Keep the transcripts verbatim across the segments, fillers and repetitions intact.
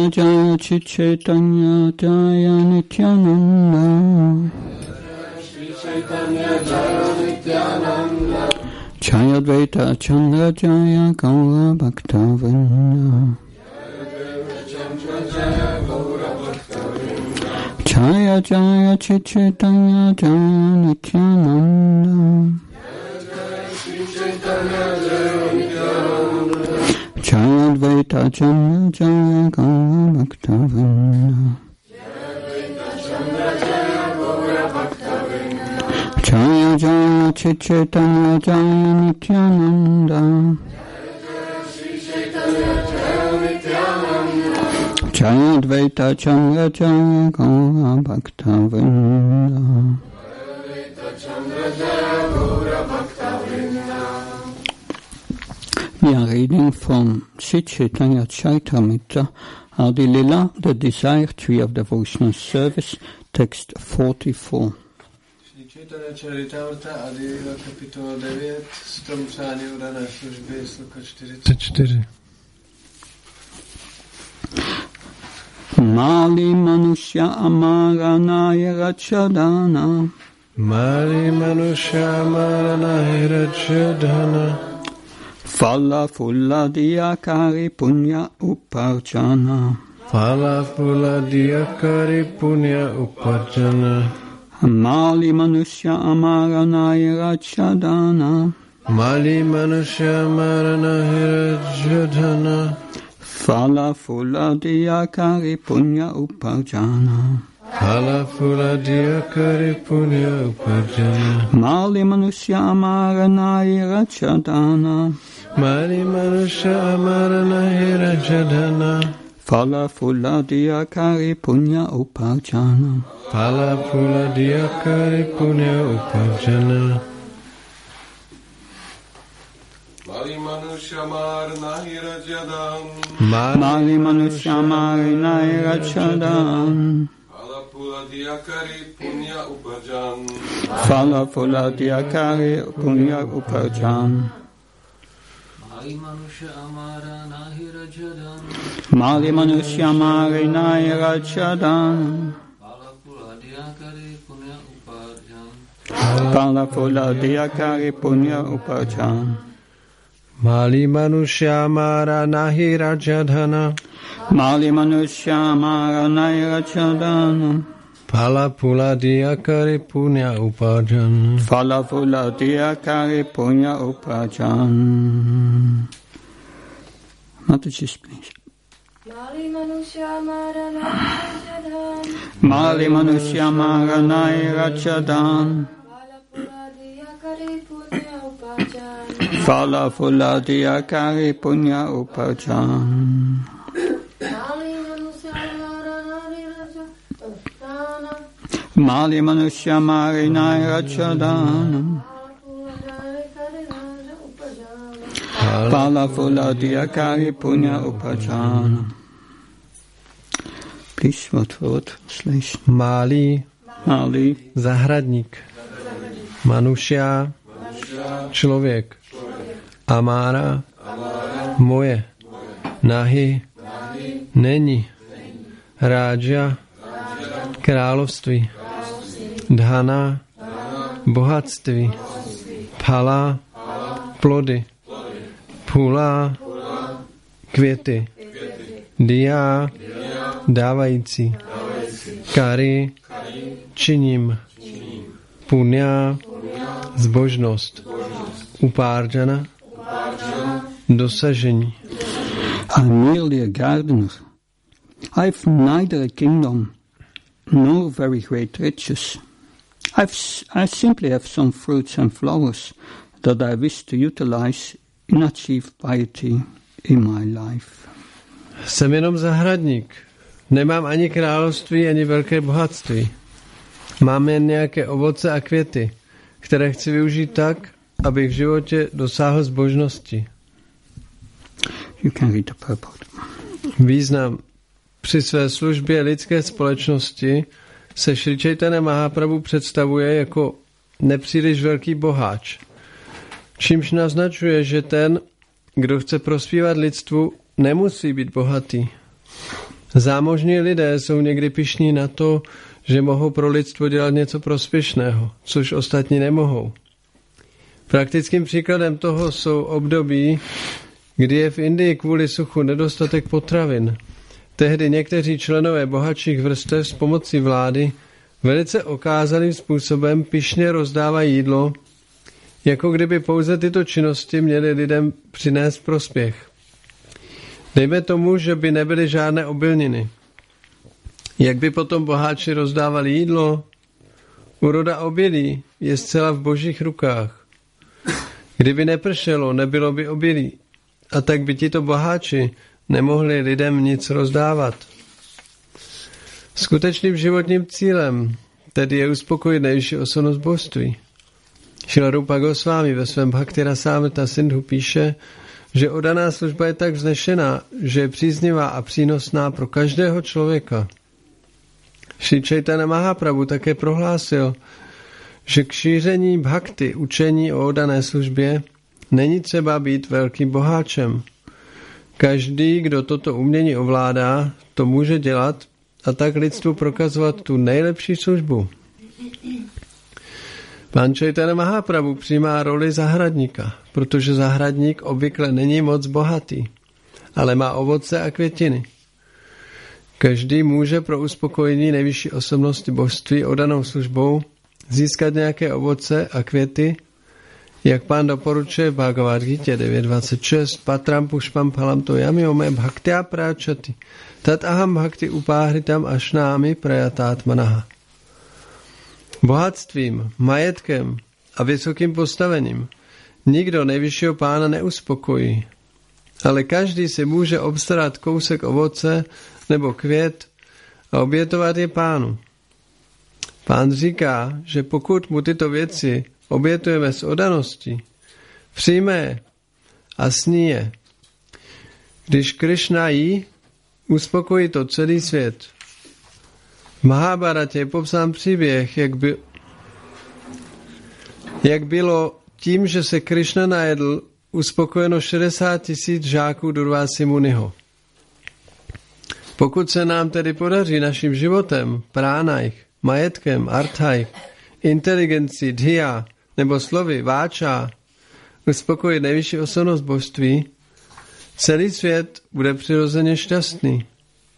Jaya Jaya Chit Chaitanya Jaya Nityananda Jaya Advaita Chandra Jaya Gaura Bhakta-vrinda Jaya Jaya Chit Chaitanya Jaya Nityananda Jaya Advaita Chandra Jaya Gaura Bhakta-vrinda Jaya Jaya Chit Chaitanya Jaya Nityananda Jaya Advaita Chandra Jaya Gaura Bhakta-vrinda. We are reading from Sri Chaitanya Charitamrita, Adi Lila, the Desire Tree of Devotional Service, text forty-four. Sri Chaitanya Charitamrita, Adi Lila, kapitola devět, strom přání udané služby, sloka čtyřicet čtyři. Mali Manushya Amaranaya Rachadana Mali Manushya Amaranaya Rachadana Fala Fulla Diyakari Punya Uparjana Fala Fulla Diyakari Punya Uparjana Mali Manushya Amaranaya Rachadana Mali Manushya Amaranaya Rachadana Fala Fulla Diyakari Punya Uparjana Fala Fulla Diyakari Punya Uparjana Mali Manushya Amaranaya Rachadana Mali Manushya Amaranaya Rachadana Fala Fulla Diyakari Punya Uparjana Fala Fulla Diyakari Punya Uparjana Mali Manushya Amaranaya Rachadana Mali Manushya Amaranaya Rachadana Fala Fulla Diyakari Punya Uparjana Fala Fulla Diyakari Punya Uparjana Mali Manushya Amaranaya Rachadana Mali Manushya Amaranaya Rachadana Fala Fulla Diyakari Punya Uparjana Fala Fulla Diyakari Punya Uparjana Mali Manushya Amaranaya Rachadana Mali Manushya Amaranaya Rachadana Fala Fulla Diyakari Punya Uparjana Fala Fulla Diyakari Punya Uparjana. Mataji, please. Mali Manushya Amaranaya Rachadana Mali Manushya Amaranaya Rachadana Fala Fulla Diyakari Punya Uparjana Mali Manushya Amaranaya Rachadana Fala Fulla Diyakari Punya Uparjana. Please, word for word translation. Mali, Mali, zahradník. Manušja, člověk. Amára, moje. Nahi, není. Rája, království. Dhana, bohatství. Phala, plody. Phula, květy. Dia, dávající. Kari, činím. Punya, zbožnost. Upárjana, dosažení. I'm merely a gardener. I've neither a kingdom nor very great riches. I've, I simply have some fruits and flowers that I wish to utilize in achieve piety in my life. Jsem jenom zahradník. Nemám ani království, ani velké bohatství. Mám jen nějaké ovoce a květy, které chci využít tak, abych v životě dosáhl zbožnosti. You can read the purport. Význam. Při své službě lidské společnosti se Šri Čejtanya Mahaprabhu představuje jako nepříliš velký boháč, čímž naznačuje, že ten, kdo chce prospívat lidstvu, nemusí být bohatý. Zámožní lidé jsou někdy pyšní na to, že mohou pro lidstvo dělat něco prospěšného, což ostatní nemohou. Praktickým příkladem toho jsou období, kdy je v Indii kvůli suchu nedostatek potravin. Tehdy někteří členové bohatších vrstev s pomocí vlády velice okázalým způsobem pyšně rozdávají jídlo, jako kdyby pouze tyto činnosti měly lidem přinést prospěch. Dejme tomu, že by nebyly žádné obilniny. Jak by potom boháči rozdávali jídlo? Úroda obilí je zcela v božích rukách. Kdyby nepršelo, nebylo by obilí. A tak by tito boháči nemohli lidem nic rozdávat. Skutečným životním cílem tedy je uspokojit nejvyšší osobnost božství. Šrila Rupa Gosvámi ve svém Bhakti Rasamrita Sindhu píše, že oddaná služba je tak vznešená, že je příznivá a přínosná pro každého člověka. Šri Chaitanya Mahaprabhu také prohlásil, že k šíření bhakti, učení o oddané službě, není třeba být velkým boháčem. Každý, kdo toto umění ovládá, to může dělat a tak lidstvu prokazovat tu nejlepší službu. Pán Chaitanya Mahaprabhu přijímá roli zahradníka, protože zahradník obvykle není moc bohatý, ale má ovoce a květiny. Každý může pro uspokojení nejvyšší osobnosti božství oddanou službou získat nějaké ovoce a květy, jak pán doporučuje v Bhagavad Gita devět dvacet šest, patram pušpam phalam to yami ome bhaktya práčati, tat aham bhakti upáhritam ašnámi prajatátmanaha. Bohatstvím, majetkem a vysokým postavením nikdo nejvyššího pána neuspokojí, ale každý si může obstarat kousek ovoce nebo květ a obětovat je pánu. Pán říká, že pokud mu tyto věci obětujeme s oddaností, přijme je a sní je. Když Krišna jí, uspokojí to celý svět. V Mahabharatě je popsán příběh, jak, by, jak bylo tím, že se Krišna najedl, uspokojeno šedesát tisíc žáků Durvásy Muniho. Pokud se nám tedy podaří naším životem, pránajch, majetkem, arthajch, inteligencí, dhya nebo slovy, váča, uspokojit nejvyšší osobnost božství, celý svět bude přirozeně šťastný.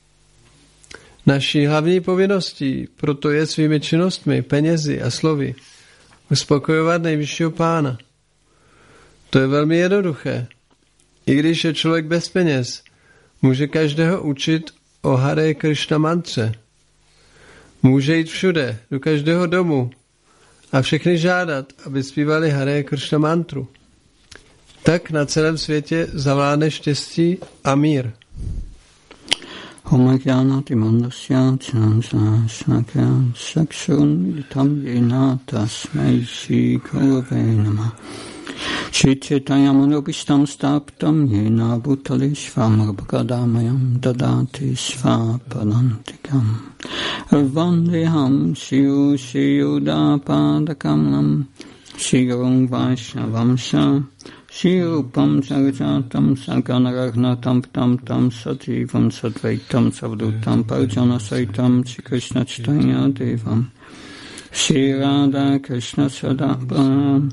Naší hlavní povinností proto je svými činnostmi, penězi a slovy uspokojovat nejvyššího pána. To je velmi jednoduché. I když je člověk bez peněz, může každého učit o Hare Krishna mantře. Může jít všude, do každého domu a všechny žádat, aby zpívali Hare Krishna mantru. Tak na celém světě zavládne štěstí a mír. Homagyanati mandasya chansa shakya sakshun tam yena tasmai shri gurave namah. Shri Chaitanya Manobishtam Staptam Yena Bhutale Svamrabhagadamayam Dadati Svapadantikam Vandeham Shiru Shiyuda Padakamlam Shirum Vaishnavamsa Shirupam Sarjatam Saganaragnatam Tam Tam Sajivam Sadvaitam Savdutam Parjana Saitam Shri Krishna Chaitanya Devam Shri Radha Krishna Sadapam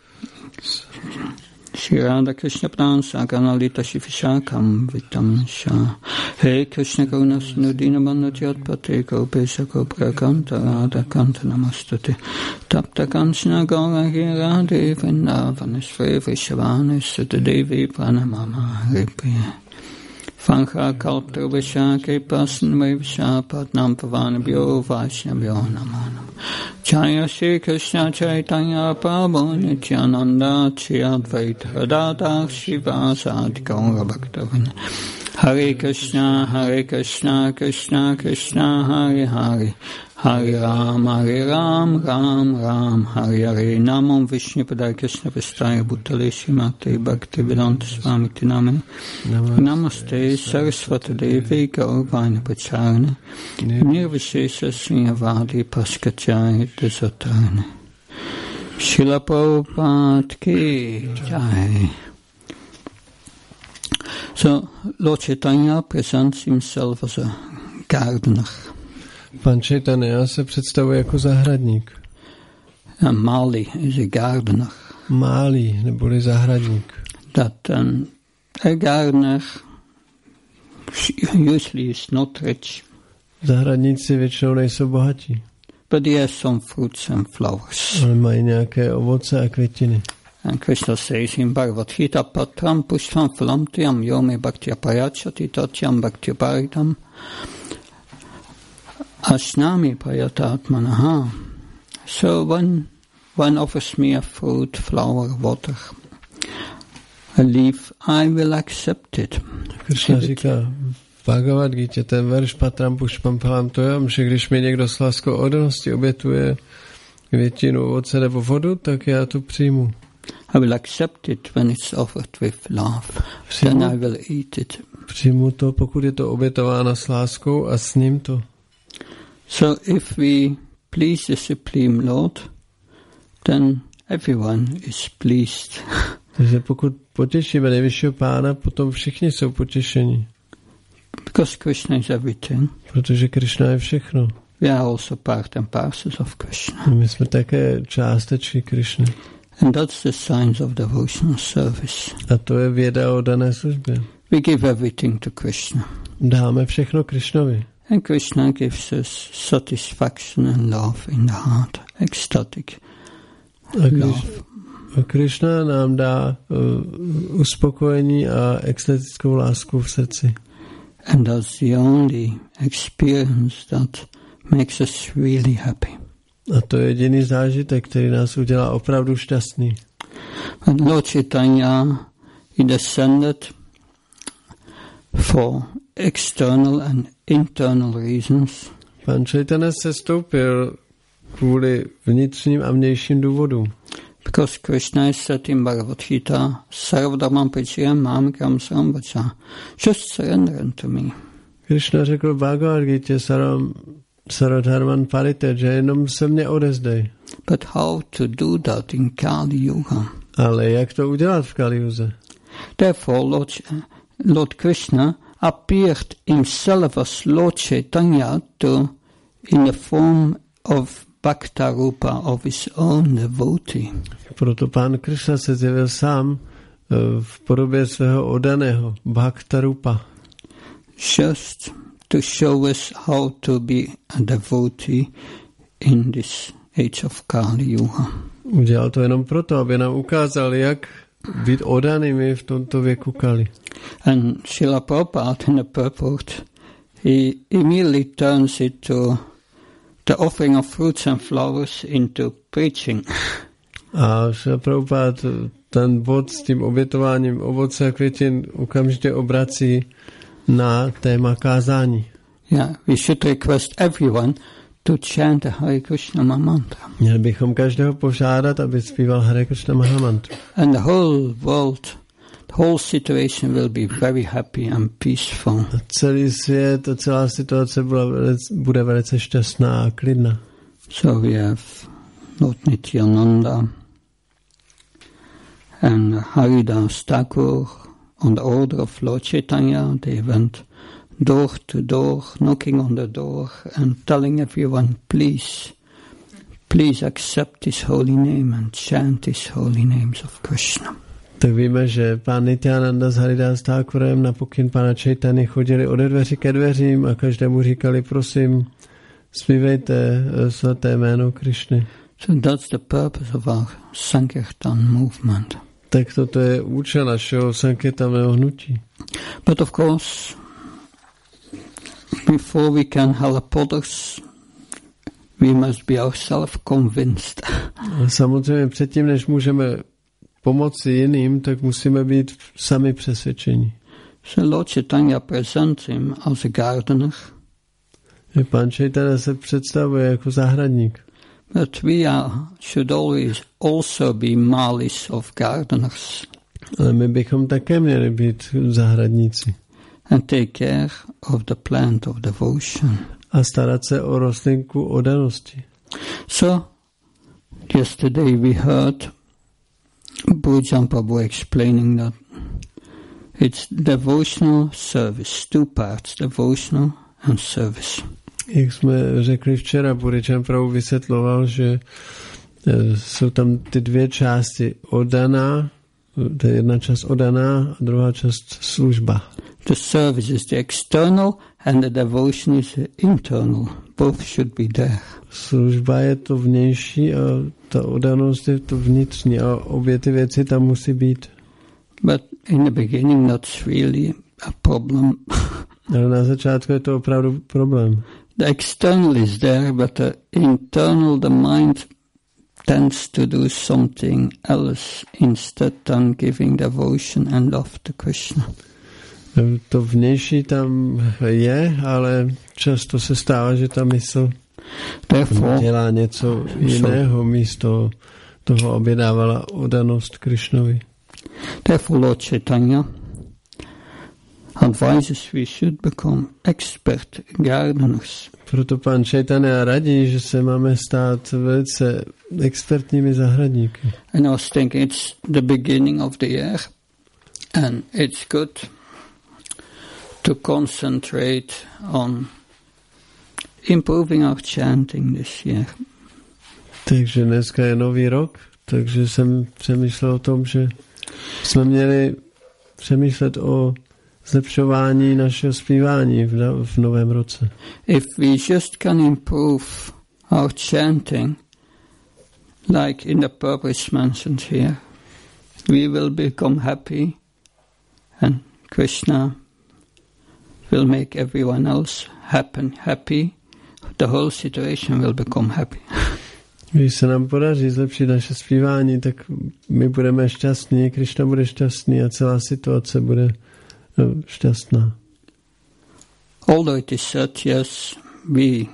Shri Radha Krishna Pran Saganalita Shivishakam Vitam Shah He Krishna Karuna Sinudina Bandhajat Pate Gopesha Gopra Kanta Radha Kanta Namastute Tapta Kanchana Gaura Radhe Vrindavaneshwari Vrishavane Sutta Devi Pranamama Haripriya Vankha Kalptra Vishake Pasanve Vishapadnam Pavanabhyo Vaishnavyo Namo Namo Jaya Shri Krishna Chaitanya Prabhu Nityananda Shri Advaita Radha Shivasadi Gaura Bhaktavinda Hare Krishna Hare Krishna Krishna Krishna Hare Hare Hare Ram Hare Ram Ram Ram Hare Hare Namo Vishnu Padaya Krishna Prasthaya Bhutale Srimate Bhaktivedanta Swami Namane Namaste Saraswati Devi Gaurvani Pacharane Nirvishesha Sriyavadi Paskachaya Dasatarane Srila Prabhupada Ki Jai. So Lord Chaitanya presents himself as a gardener. Pan Chaitanya se představuje jako zahradník. And Mali is a gardener. Málí, neboli zahradník. That um, a gardener usually is not rich. Zahradníci většinou nejsou bohatí. But he has some fruits and flowers. Ale mají nějaké ovoce a květiny. And Krishna says in Bhagavad Gita, Patram pushpam phalam tiyam yome bhaktya payachati tatyam bhaktya paridam asnami payatatmanaha. So when one offers me a fruit, flower, water, a leaf, I will accept it. Krishna říká v Bhagavad Gita, ten verš Patram pushpam phalam toyam, že když mi někdo s láskou oddanosti obětuje květinu, ovoce nebo vodu, tak já to přijmu. I will accept it when it's offered with love. Přijmu, then I will eat it. Přijmu to, pokud je to obětováno s láskou a s ním to. So if we please the Supreme Lord, then everyone is pleased. Takže pokud potěšíme nejvyššího pána, potom všichni jsou potěšeni. Because Krishna is everything. Protože Krishna je všechno. We are also part and parcels of Krishna. My jsme také částečky Krishny. And that's the signs of devotional service. A to je věda o dané službě. We give everything to Krishna. Dáme všechno Krishnovi. And Krishna gives us satisfaction and love in the heart, ecstatic love. A Krishna nám dá uh, uspokojení a extatickou lásku v srdci. And that's the only experience that makes us really happy. A to je jediný zážitek, který nás udělá opravdu šťastný. And Lord Chaitanya, he descended for external and internal reasons. Pan Chaitanya se stoupil kvůli vnitřním a vnějším důvodům. Because Krishna is said in Bhagavad Gita, Sarvadharman prijayam mamekam samvacha. Just surrender unto me. Krishna řekl v Bhagavad Gita Saram Saradharman Parite, že jenom se mě odezdej. But how to do that in Kali Yuga? Ale jak to udělat v Kali Yuze? Therefore, Lord, Lord Krishna appeared himself as Lord Chaitanya to, in the form of Bhakta Rupa of his own devotee. Proto pán Krishna se zjevil sám v podobě svého oddaného Bhakta Rupa. Just to show us how to be a devotee in this age of Kali Yuga. Udělal to jenom proto, aby nám ukázal, jak být oddanými v tomto věku Kali. And Srila Prabhupada in the purport, he immediately turns it to the offering of fruits and flowers into preaching. A Srila Prabhupada ten bod s tím obětováním ovoce a květin okamžitě obrací na téma kázání. Yeah, we should request everyone to chant the Hare Krishna Mahamantra. Měli bychom každého požádat, aby zpíval Hare Krishna Mahamantru. And the whole world, the whole situation will be very happy and peaceful. A celý svět a celá situace bude velice, bude velice šťastná a klidná. So we have Lord Nityananda and Haridas Thakur on the order of Lord Chaitanya. They went door to door, knocking on the door and telling everyone, please, please accept his holy name and chant his holy names of Krishna. Tak víme, že pán Nityananda s Haridas Thakurem na pokyn pána Chaitany chodili ode dveří ke dveřím a každému říkali, prosím, zpívejte svaté jméno Krishny. So that's the purpose of our Sankirtan movement. Tak toto je účel našeho sankirtanového hnutí. But of course, before we can help others, we must be ourselves convinced. Samozřejmě předtím, než můžeme pomoci jiným, tak musíme být sami přesvědčeni. So Lord Chaitanya presents him as a gardener. Pán Chaitanya se představuje jako zahradník. But we are, should always also be malis of gardeners. Ale my bychom také měli být zahradníci. And take care of the plant of devotion. A starat se o rostlinku oddanosti. So, yesterday we heard Bhujan Prabhu explaining that It's devotional service, two parts, devotional and service. Jak jsme řekli včera, Puričan Prabhu vysvětloval, že jsou tam ty dvě části, oddaná, to je jedna část oddaná a druhá část služba. The service is the external and the devotion is the internal. Both should be there. Služba je to vnější a ta oddanost je to vnitřní a obě ty věci tam musí být. But in the beginning that's really a problem. Ale na začátku je to opravdu problém. The external is there, but the internal, the mind tends to do something else instead than giving devotion and love to Krishna. To vnější tam je, ale často se stává, že ta mysl Therefore, dělá něco jiného místo toho, aby dávala oddanost Krishnovi. Therefore, Lord Chaitanya advises we should become expert gardeners. Proto pan Chaitanya radí, že se máme stát velice expertními zahradníky. And I was thinking it's the beginning of the year and it's good to concentrate on improving our chanting this year. Takže dneska je nový rok, takže jsem přemýšlel o tom, že jsme měli přemýšlet o zlepšování našeho zpívání v, no, v novém roce. If we just can improve our chanting, like in the purpose mentioned here, we will become happy and Krishna will make everyone else happen, happy. The whole situation will become happy. Když se nám podaří zlepšit naše zpívání, tak my budeme šťastní, Krishna bude šťastný a celá situace bude no, šťastná. Although it is said, yes, we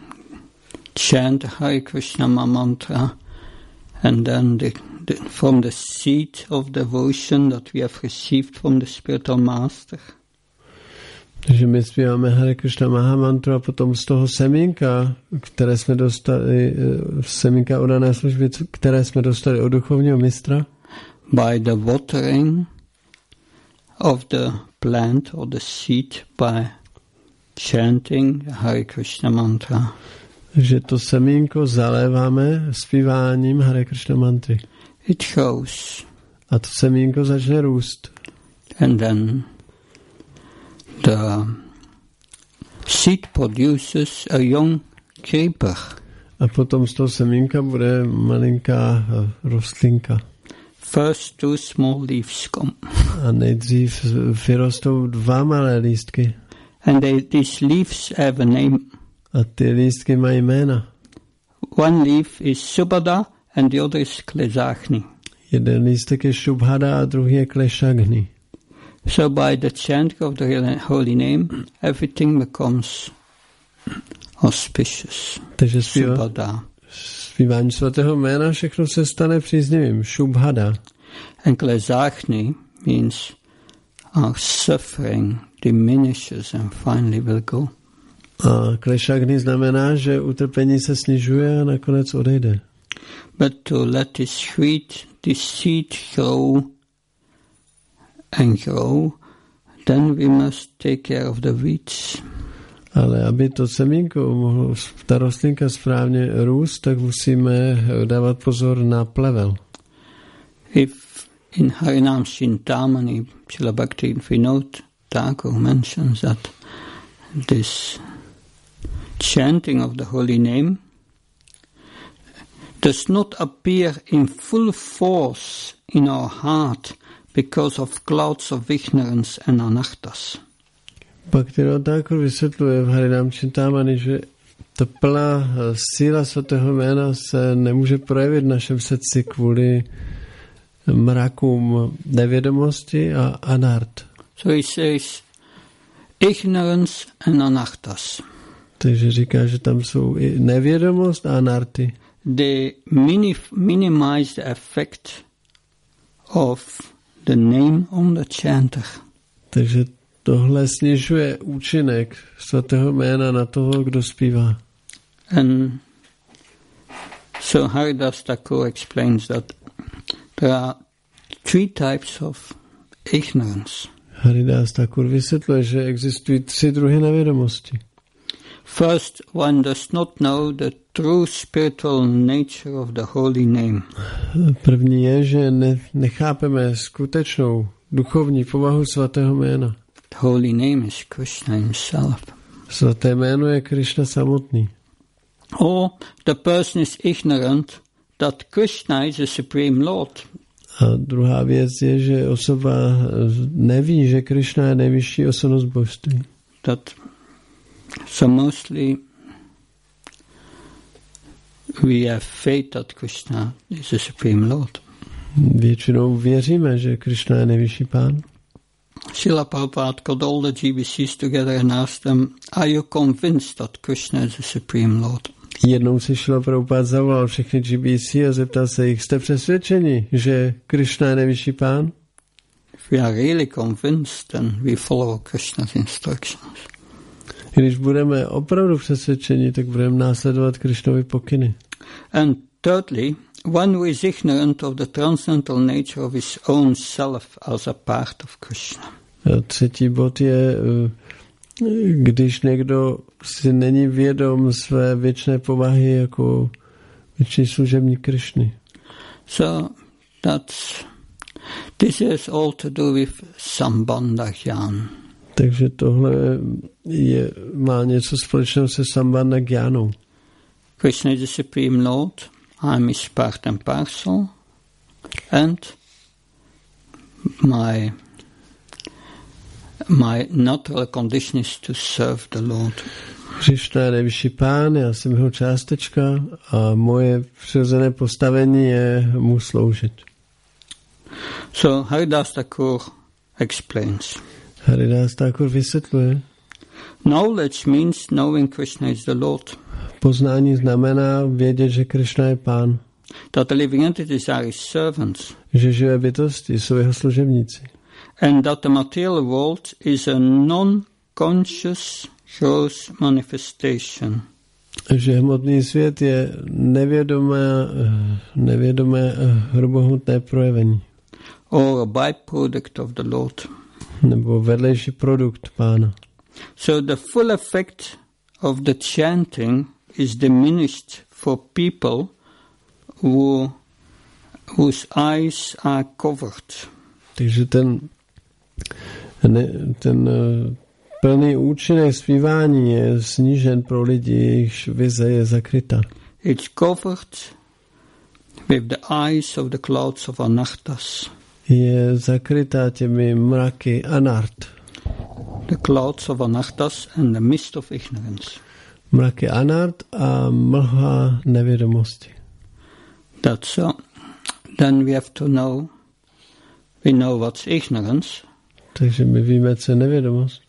chant Hare Krishna mantra and then the, the, from the seed of devotion that we have received from the spiritual master. Takže my zpíváme Hare Krishna Mahamantru a potom z toho semínka, které jsme dostali, semínka oddané služby, které jsme dostali od duchovního mistra. By the watering of the plant or the seed by chanting Hare Krishna mantra. Takže to semínko zaléváme zpíváním Hare Krishna mantry. It grows. A to semínko začne růst. And then the seed produces a young creeper. A potom z toho semínka bude malinká rostlinka. First two small leaves come. A nejdřív vyrostou dva malé lístky. And they, these leaves have a name. A ty lístky mají jména. One leaf is Subhada and the other is Klesagni. Jeden lístek je Shubhada a druhý je Kleshagni. So by the chanting of the holy name, everything becomes auspicious. Takže zpíva, Subhada. Zpívání svatého jména všechno se stane příznivým. Shubhada. And Klesagni means our suffering diminishes and finally will go. A Kleshagni znamená, že utrpení se snižuje a nakonec odejde. But to let this sweet, this seed grow and grow, then we must take care of the weeds. Ale aby to semínko mohlo, ta rostlinka správně růst, tak musíme dávat pozor na plevel. If in Harinam Chintamani, Srila Bhakti Vinod Thakur mentions that this chanting of the holy name does not appear in full force in our heart because of clouds of ignorance and anarthas. Bhaktivinoda Thakur vysvětluje v Harinam Chintamani, že ta plná síla svatého jména se nemůže projevit v našem srdci kvůli mrakům nevědomosti a anart. So he says ignorance and anarthas. Takže říká, že tam jsou i nevědomost a anarty. They minif- minimize the effect of the name on the chanter. Takže tohle snižuje účinek svatého jména na toho, kdo zpívá. And so Haridas Thakur explains that there are three types of ignorance. Haridas Thakur vysvětluje, že existují tři druhy nevědomosti. First, one does not know the true spiritual nature of the holy name. První je, že ne, nechápeme skutečnou duchovní povahu svatého jména. The holy name is Krishna himself. Svaté jméno je Krishna samotný. Or the person is ignorant that Krishna is the supreme lord. A druhá věc je, že osoba neví, že Krishna je nejvyšší osobnost božství. That so mostly we have faith that Krishna is the supreme lord. Většinou věříme, že Krishna je nejvyšší pán. Srila Prabhupada got all the G B Cs together and asked them, are you convinced that Krishna is the supreme lord? Jednou si Srila Prabhupada zavolal všechny G B C a zeptal se jich, jste přesvědčeni, že Krishna je nejvyšší pán? If we are really convinced, then we follow Krishna's instructions. Když budeme opravdu přesvědčeni, tak budeme následovat Krishnovy pokyny. And thirdly, one who is ignorant of the transcendental nature of his own self as a part of Krishna. A třetí bod je, když někdo si není vědom své věčné povahy jako věčný služebník Krishny. So that's this is all to do with Sambandha Jnana. Takže tohle je, má něco společného se Sambandha Jnánou. Krishna is the supreme lord. I'm his part and parcel, and my my natural condition is to serve the Lord. Krishna je nejvyšší pán, já jsem jeho částečka a moje přirozené postavení je mu sloužit. So Haridas Thakur explains. Haridas Thakur vysvětluje. Knowledge means knowing Krishna is the Lord. Poznání znamená vědět, že Krishna je pán. That the living entities are his servants. Že živé bytosti jsou jeho služebníci. And that the material world is a non-conscious gross manifestation. Že hmotný svět je nevědomé, nevědomé hrubohmotné projevení. Or a byproduct of the Lord. Nebo vedlejší produkt pána. So the full effect of the chanting is diminished for people who, whose eyes are covered. Takže ten, ne, ten plný účinek zpívání je snížen pro lidi, jejichž vize je zakryta. It's covered with the eyes of the clouds of anartas. Je zakrytá těmi mraky anart. The clouds of anartas and the mist of ignorance. Mraky anart a mlha nevědomosti. That's so. Then we have to know, we know what's ignorance. Takže my víme, co je nevědomost.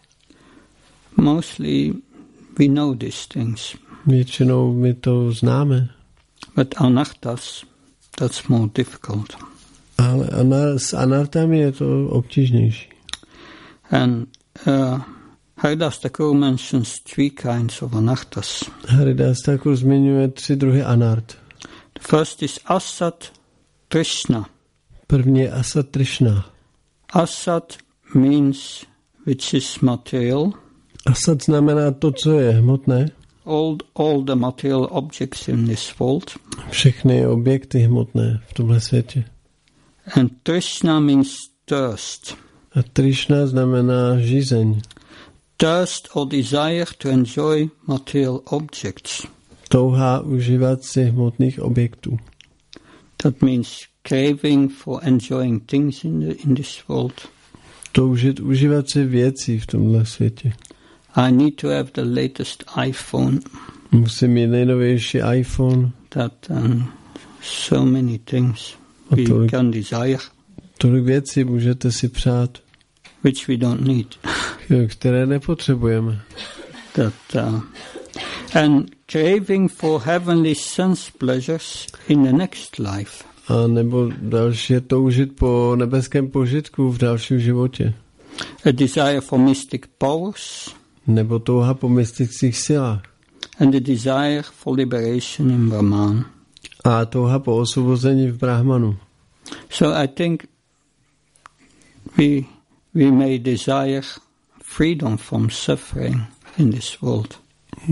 Mostly we know these things. Většinou my to známe. But anartas, that's more difficult. Ale anar, s anartami je to obtížnější. And uh, Haridas Thakur mentions three kinds of anartas. Haridas Thakur zmiňuje tři druhy anart. The first is asat trishna. První je asat trishna. Asat means which is material. Asat znamená to, co je hmotné. All, all the material objects in this world. Všechny objekty hmotné v tomhle světě. And trishna means thirst. A trishna znamená žízeň. Thirst or desire to enjoy material objects. Touha užívat si hmotných objektů. That means craving for enjoying things in, the, in this world. Toužit užívat si věcí v tomhle světě. I need to have the latest iPhone. Musím mít nejnovější iPhone. That and so many things we tolik, can desire. Tolik věcí můžete si přát. Which we don't need. Které nepotřebujeme. That uh, and craving for heavenly sense pleasures in the next life. A nebo další je toužit po nebeském požitku v dalším životě. A desire for mystic powers. Nebo touha po mystických silách. And the desire for liberation in Brahman. A touha po osvobození v Brahmanu. So I think we we may desire freedom from suffering in this world.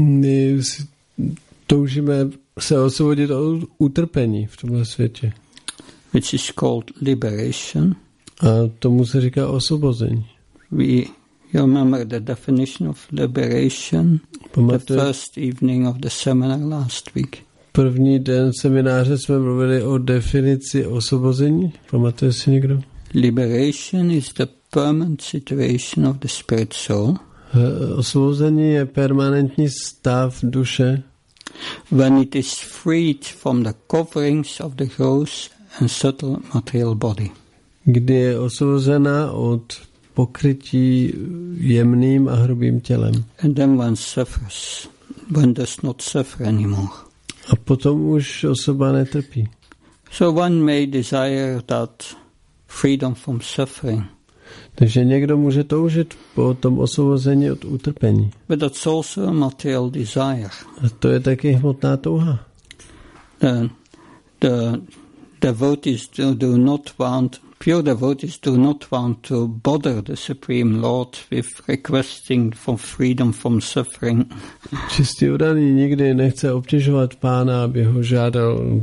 My toužíme se osvobodit od utrpení v tomhle světě. Which is called liberation. A tomu se říká osvobození. We you remember the definition of liberation, Pamatuje, the first evening of the seminar last week. První den semináře jsme mluvili o definici osvobození. Pamatuje si někdo? Liberation is the permanent situation of the spirit soul. Osvobození je permanentní stav duše. When it is freed from the coverings of the gross and subtle material body. Kdy je osvobozena od pokrytí jemným a hrubým tělem. And then one suffers, one does not suffer anymore. A potom už osoba netrpí. So one may desire that freedom from suffering. Takže někdo může toužit po tom osvobození od utrpení. But that's also a material desire. A to je taky hmotná touha. The, the devotees do, do not want, pure devotees do not want to bother the Supreme Lord with requesting for freedom from suffering. Čistý oddaný nikdy nechce obtěžovat Pána, aby ho žádal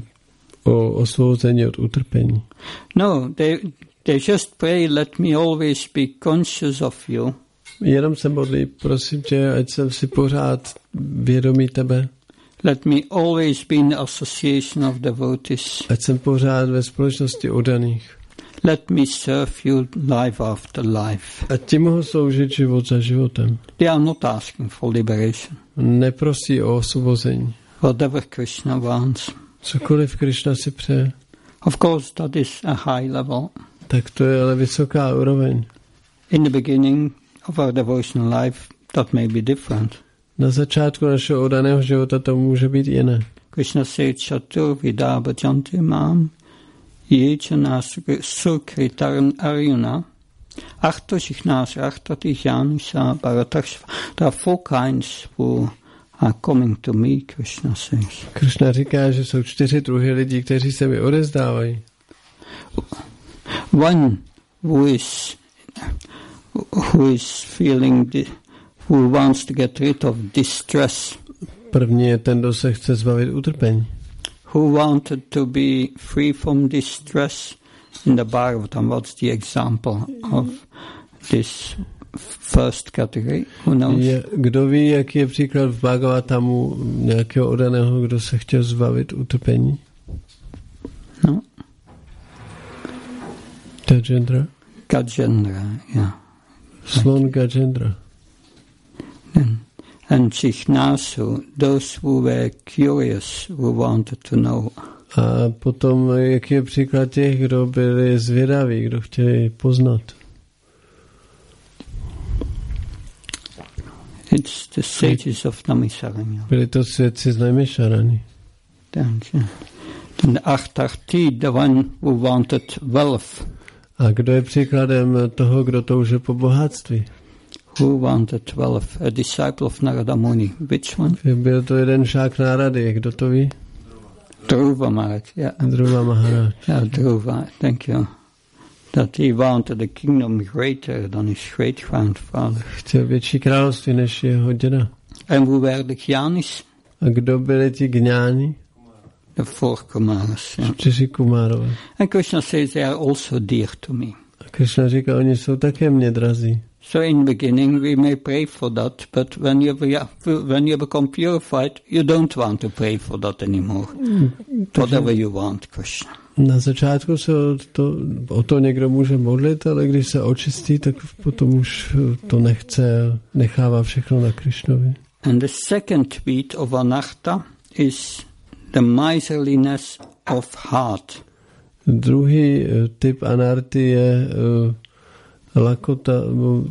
o osvobození od utrpení. No, they They just pray, let me always be conscious of you. Jenom se modlí, prosím tě, ať jsem si pořád vědomý tebe. Let me always be in the association of devotees. Ať jsem pořád ve společnosti oddaných. Let me serve you life after life. Ať ti mohu sloužit život za životem. They are not asking for liberation. Neprosí o osvobození. Whatever Krishna wants. Cokoliv Krishna si přeje. Of course, that is a high level. Tak to je ale vysoká úroveň. In the beginning of our devotional life, that may be different. Na začátku našeho oddaného života to může být jiné. Krishna said, Chaturvida bhajanti mám, yejana sukritaram arjuna, arto shikhnas artati janisa bharatakshva. There are four kinds who are coming to me, Krishna says. Krishna říká, že jsou čtyři druhy lidí, kteří se mi odezdávají. One who is who is feeling the, who wants to get rid of distress. První je ten, kdo se chce zbavit utrpení. Who wanted to be free from distress in the Bhagavatam. What's the example of this first category? Who knows? Je, kdo ví, jaký je příklad v Bhagavatamu nějakého oddaného, kdo se chtěl zbavit utrpení? No. Gajendra? Gajendra, yeah. Slon Gajendra. And, and Chichnasu, those who were curious, who wanted to know. A potom, jaký je příklad těch, kdo byli zvědaví, kdo chtěli poznat? It's the sages of Namisaranya. Byli to svědci z Naimisharany. Then Artarti, the one who wanted wealth. A kdo je příkladem toho, kdo toužil po bohatství? Who wanted wealth? A disciple of Narada Muni. Which one? Byl to jeden šák Narady, kdo to ví? Dhruva Maharaj, yeah. Dhruva Maharaj. Yeah, Dhruva, thank you. That he wanted a kingdom greater than his great grandfather. Chtěl větší království než jeho děda. And who were the Jnanis? A kdo byli ti gňáni? The four Kumaras. Yeah. Čtyři Kumárové. And Krishna says they are also dear to me. A Krishna říká, oni jsou také mě drazí. So in the beginning we may pray for that, but when you when you become purified, you don't want to pray for that anymore. Mm. Whatever you want, Krishna. Na začátku se o to, o to někdo může modlit, ale když se očistí, tak potom už to nechce, nechává všechno na Krishnovi. And the second tweet of anartha is the miserliness of heart. Druhý typ anarty je uh, lakota, uh,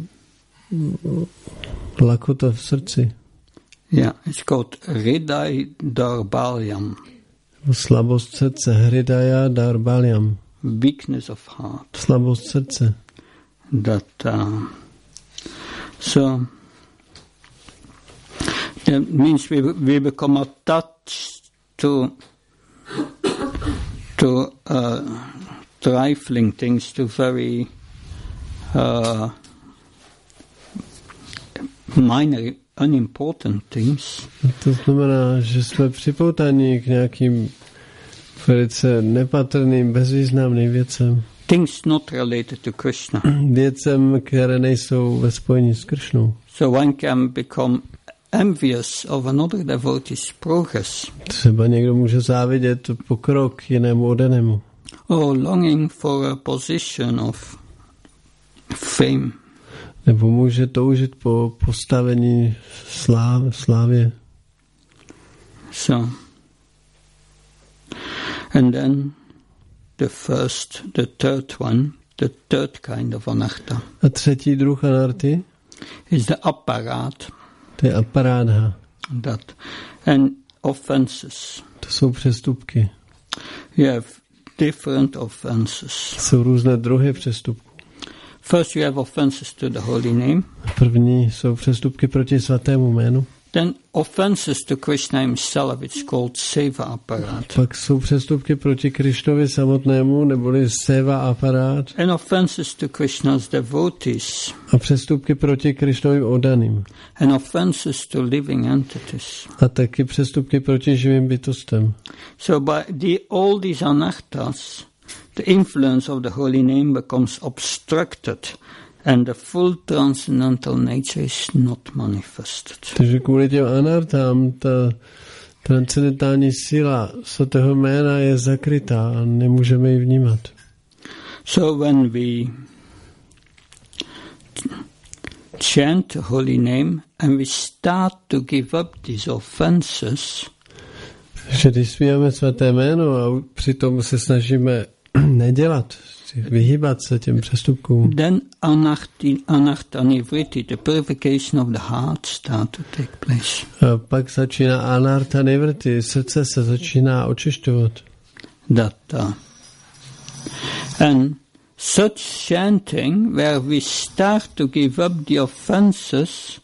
lakota v srdci. Yeah, it's called hridaya darbalyam. Slabost srdce, hridaya darbalyam. Weakness of heart. Slabost srdce. That uh, so that means we we become attached to to uh, trifling things, to very uh, minor, unimportant things. To znamená, že jsme připoutáni k nějakým velice nepatrným, bezvýznamným věcem. Things not related to Krishna. Věcem, které nejsou ve spojení s Kršnou. So one can become envious of another devotee's progress. Třeba někdo může závidět pokrok jinému odanému. Or longing for a position of fame. Nebo může toužit po postavení sláv, slávě. So, and then the first, the third one, the third kind of anartha. A třetí druh anarty is the aparat. To je aparádha. That and offenses. To jsou přestupky. You have different offenses. Jsou různé druhy přestupků. First you have offenses to the holy name. První jsou přestupky proti svatému jménu. Then offenses to Krishna himself, it's called seva aparat. Pak jsou přestupky proti Krišnovi samotnému, neboli seva aparát. And offenses to Krishna's devotees. A přestupky proti Krišnovým oddaným. And offenses to living entities. A taky přestupky proti živým bytostem. So by the, all these anarthas, the influence of the holy name becomes obstructed and the full transcendental nature is not manifested. Takže kvůli těm anartám ta transcendentální síla svatého jména je zakrytá a nemůžeme ji vnímat. So when we chant the holy name and we start to give up these offenses, že když zpíváme svaté jméno a přitom se snažíme nedělat, vyhýbat se těm přestupkům, then anarti, anartha nivritti, the purification of the heart, start to take place. A pak začíná anartha nivritti, srdce se začíná očišťovat. That, uh, and such chanting, where we start to give up the offenses,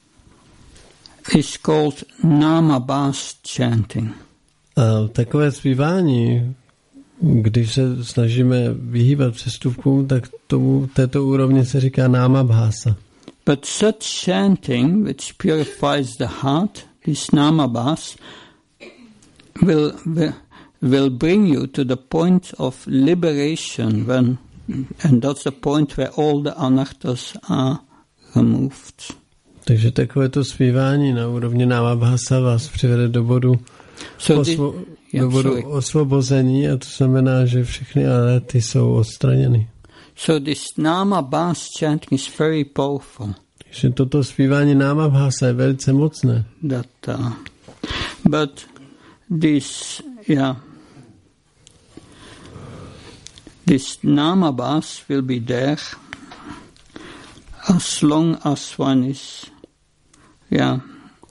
is called nama-based chanting. A takové zpívání, když se snažíme vyhýbat přestupkům, tak tomu této úrovni se říká nama-bhasa. But such chanting, which purifies the heart, this nama-bhas, will, will will bring you to the point of liberation, when, and that's the point where all the anarthas are removed. Takže takovéto zpívání na úrovni nama-bhasa vás přivede do bodu, so osvo- the, yeah, do bodu osvobození, a to znamená, že všechny anarty jsou odstraněny. So this nama-bhas chanting is very powerful. Takže toto zpívání nama-bhasa je velice mocné. That, uh, but this, yeah, this nama-bhas will be there as long as one is, yeah,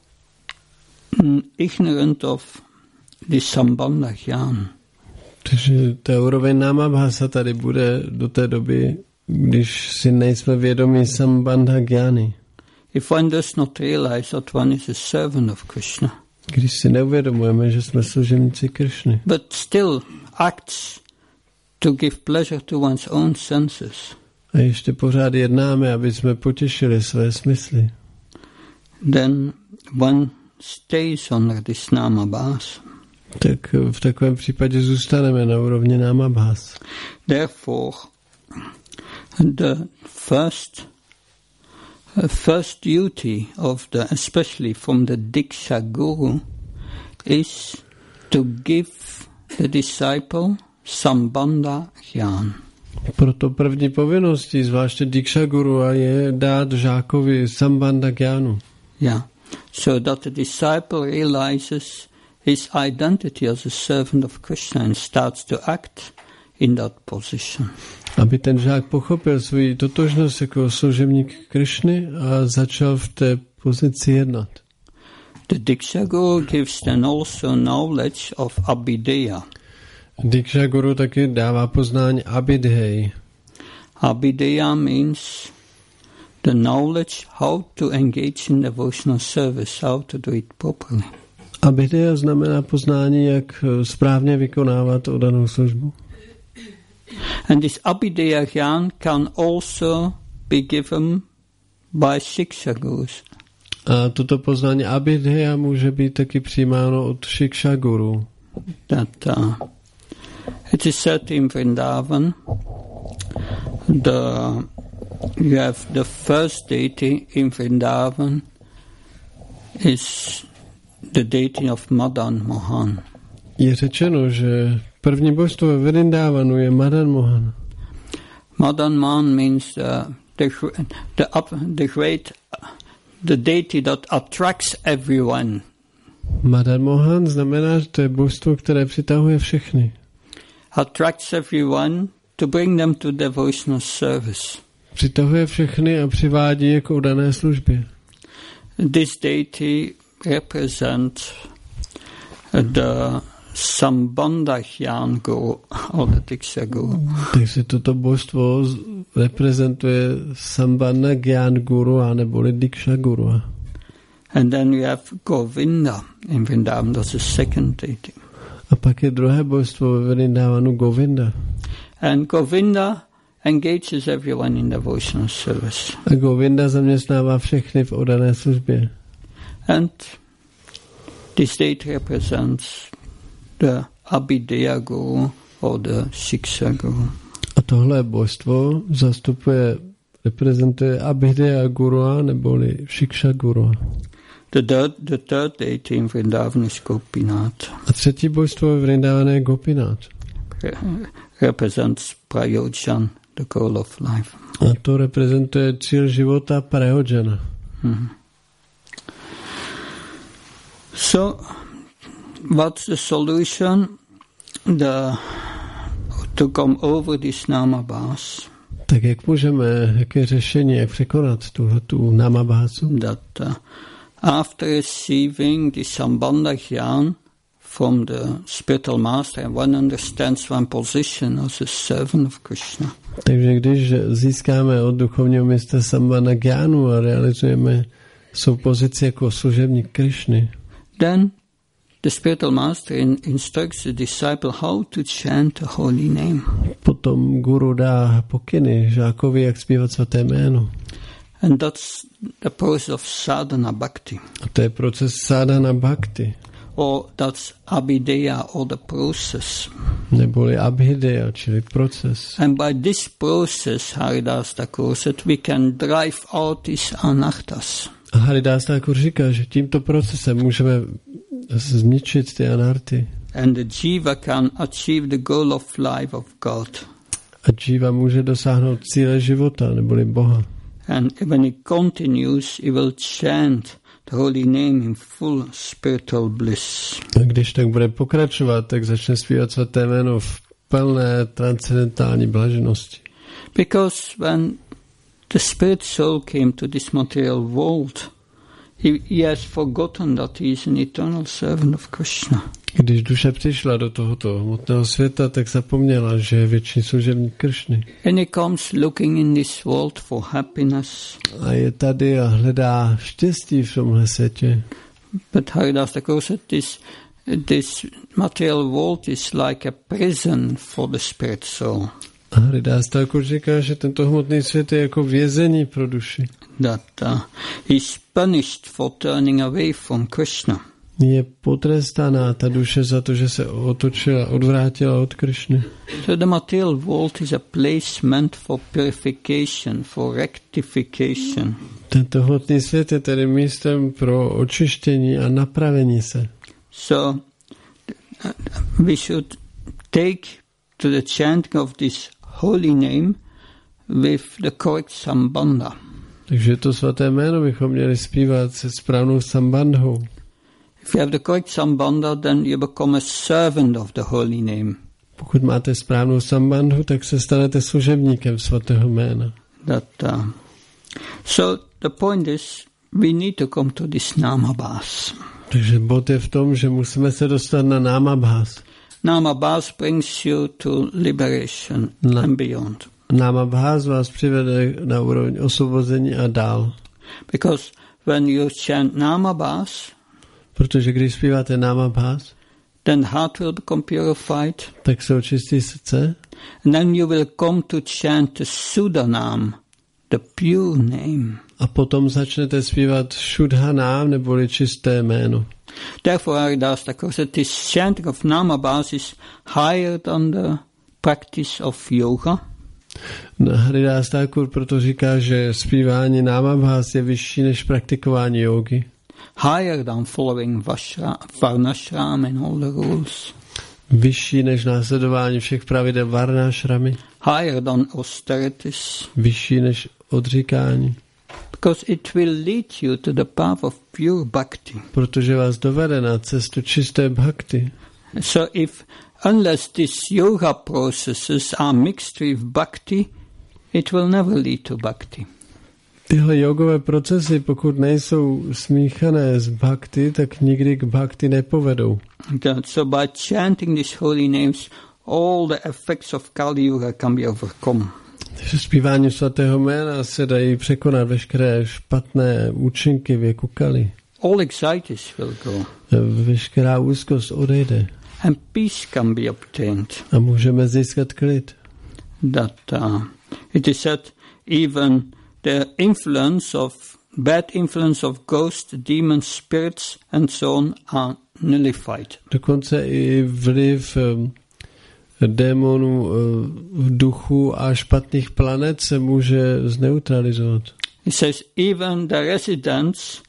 ignorant of the sambandha jnana. Takže ta úroveň nama-bhasa tady bude do té doby, když si nejsme vědomi sambandha jnány. If one does not realize that one is a servant of Krishna, když si neuvědomujeme, že jsme služebníci Kršny, but still acts to give pleasure to one's own senses, a ještě pořád jednáme, aby jsme potěšili své smysly, then one stays under this nama-bhas. Tak v takovém případě zůstaneme na úrovni nama-bhas. Therefore, the first uh, first duty of the, especially from the Diksha Guru, is to give the disciple sambandha jnana. Proto první povinností, zvláště Diksha Guru, je dát žákovi sambandha jnánu. Yeah, so that the disciple realizes his identity as a servant of Krishna and starts to act in that position. Aby ten žák pochopil svou totožnost jako služebník Kršny a začal v té pozici jednat. The Diksha Guru gives then also knowledge of Abhideya. Diksha Guru taky dává poznání Abhidheyi. Abhideya means the knowledge how to engage in devotional service, how to do it properly. Abhideya znamená poznání, jak správně vykonávat oddanou službu. And this Abhideya Jnana can also be given by Shiksha Gurus. A toto poznání Abhidheya může být taky přijímáno od Shiksha Guru. That uh, it is said in Vrindavan, the you have the first deity in Vrindavan is the deity of Madan Mohan. Je řečeno, že první božstvo ve Vrindavanu je Madan Mohan. Madan Mohan means the the the, up, the great the deity that attracts everyone. Madan Mohan znamená, že to je božstvo, které přitahuje všechny. Attracts everyone to bring them to devotional service. Přitahuje všechny a přivádí je k oddané službě. This deity represents the Sambandha Gyan Guru or the Diksha Guru. Takže toto božstvo reprezentuje Sambandha Gyan Guru a neboli Diksha Guru. And then you have Govinda in Vrindavan, that's the second deity. A pak je druhé božstvo ve Vrindavanu Govinda. And Govinda engages everyone in devotional service. A Govinda zaměstnává všechny v oddané službě. And this deity represents the Abhidheya Guru or the Shiksha Guru. A tohle božstvo zastupuje, reprezentuje Abhidheya Guru neboli Shiksha Guru. The third, the third deity in Vrindavan is Gopinath. A třetí božstvo ve Vrindavanu je Gopinath. Re- represents Prayojan, the goal of life. A to reprezentuje cíl života Prayojana. Hmm. So, what's the solution? The to come over this namabhas. Tak jak můžeme, jaké řešení, jak překonat tu, tu namabhasu? That uh, after receiving the Sambandha Gyan from the spiritual master, one understands one position as a servant of Krishna. Takže když získáme od duchovního mistra Sambandha Gyanu a realizujeme svou pozici jako služebník Krishny, then the spiritual master in, instructs the disciple how to chant the holy name. Potom guru dá pokyny žákovi, jak zpívat svaté jméno. And that's the process of sadhana bhakti. A to je proces sadhana bhakti. Or that's abhidheya, or the process. Neboli abhidheya, čili proces. And by this process, Haridas Thakur said, we can drive out these anarthas. A Haridas Thakur říká, že tímto procesem můžeme zničit ty anarty. And the jiva can achieve the goal of life of God. A jiva může dosáhnout cíle života, neboli Boha. And when he continues, he will chant the holy name in full spiritual bliss. A když tak bude pokračovat, tak začne zpívat svaté jméno v plné transcendentální blaženosti. Because when the spirit soul came to this material world, he, he has forgotten that he is an eternal servant of Krishna. Když duše přišla do tohoto hmotného světa, tak zapomněla, že je věčný služebník Kršny. And he comes looking in this world for happiness. A je tady a hledá štěstí v tomhle světě. But Haridas Thakur said this, this material world is like a prison for the spirit soul. A Haridas Thakur říká, že tento hmotný svět je jako vězení pro duši. That uh, he's punished for turning away from Krishna. Je potrestaná ta duše za to, že se otočila, odvrátila od Kršny. So the material world is a place meant for purification, for rectification. Tento hmotný svět je tedy místem pro očištění a napravení se. So uh, we should take to the chanting of this holy name with the correct sambandha. Takže to svaté jméno bychom měli zpívat se správnou sambandhou. If you have the correct sambandha, then you become a servant of the holy name. Pokud máte správnou sambandhu, tak se stanete služebníkem svatého jména. That, uh, so the point is, we need to come to this namabhas. Takže bod je v tom, že musíme se dostat na namabhas. Namabhas brings you to liberation Na- and beyond. Namabhas vás přivede na úroveň osvobození a dál. Because when you chant namabhas, Protože když zpíváte namabhas, then heart will become purified, tak se očistí srdce and then you will come to chant the Sudanam, the pure name. A potom začnete zpívat Šudhanám, neboli čisté jméno. Therefore, Haridas Thakur said this chanting of Namabhas is higher than the practice of yoga. Haridas Thakur proto říká, že zpívání Namabhas je vyšší než praktikování jógy. Higher than following Vashra, Varnashram and all the rules. Vyšší než následování všech pravidel Varnashramy. Higher than austerities. Vyšší než odříkání. Because it will lead you to the path of pure bhakti. Protože vás dovede na cestu čisté bhakti. So if, unless these yoga processes are mixed with bhakti, it will never lead to bhakti. Tyhle jogové procesy, pokud nejsou smíchané s bhakti, tak nikdy k bhakti nepovedou. So by chanting these holy names, all the effects of Kali Yuga can be overcome. Takže zpívání svatého jména se dají překonat veškeré špatné účinky věku Kali. All anxieties will go. Veškerá úzkost odejde. And peace can be obtained. A můžeme získat klid. That uh, it is said even the influence of bad influence of ghosts, demons, spirits and so on are nullified. Dokonce i vliv um, démonů, uh, duchu a špatných planet se může zneutralizovat. It says even the residents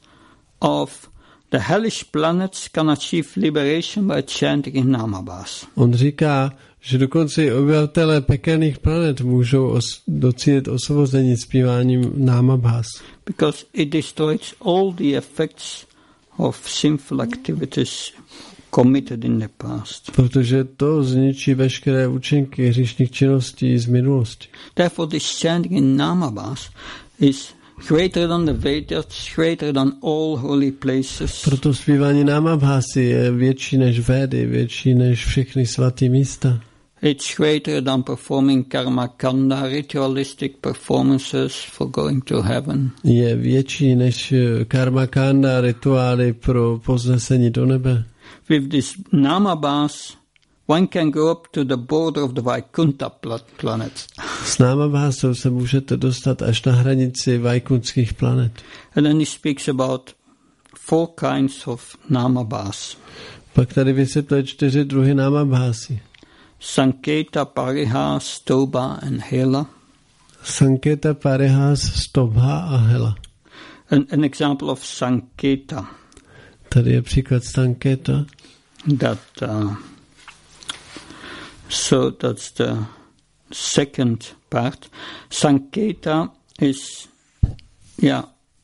of the hellish planets can achieve liberation by chanting in Namabhas. On říká, že dokonce i obyvatelé pekelných planet můžou os- docílit osvobození zpíváním Namabhas. Because it destroys all the effects of sinful activities committed in the past. Protože to zničí veškeré účinky hříšných činností z minulosti. Therefore this chanting in Namabhas is greater than the Vedas, greater than all holy places. Proto zpívání Namabhasy je větší než Védy, větší než všechny svatý místa. It's greater than performing karma kanda, ritualistic performances for going to heaven. Je větší než karma kanda, rituály pro povznesení do nebe. With this Namabhas, one can go up to the border of the Vaikuntha planet. S Namabhasou se můžete dostat až na hranici vajkunských planet. And then he speaks about four kinds of Namabhas. Pak tady vysvětluje čtyři druhy Namabhasy. Sanketa, Parihas, Stobha and Hela. Sanketa, Parihas, Stobha a Hela. An, an example of Sanketa. Tady je příklad Sanketa. That uh, so that's the second part. Sanketa is yeah.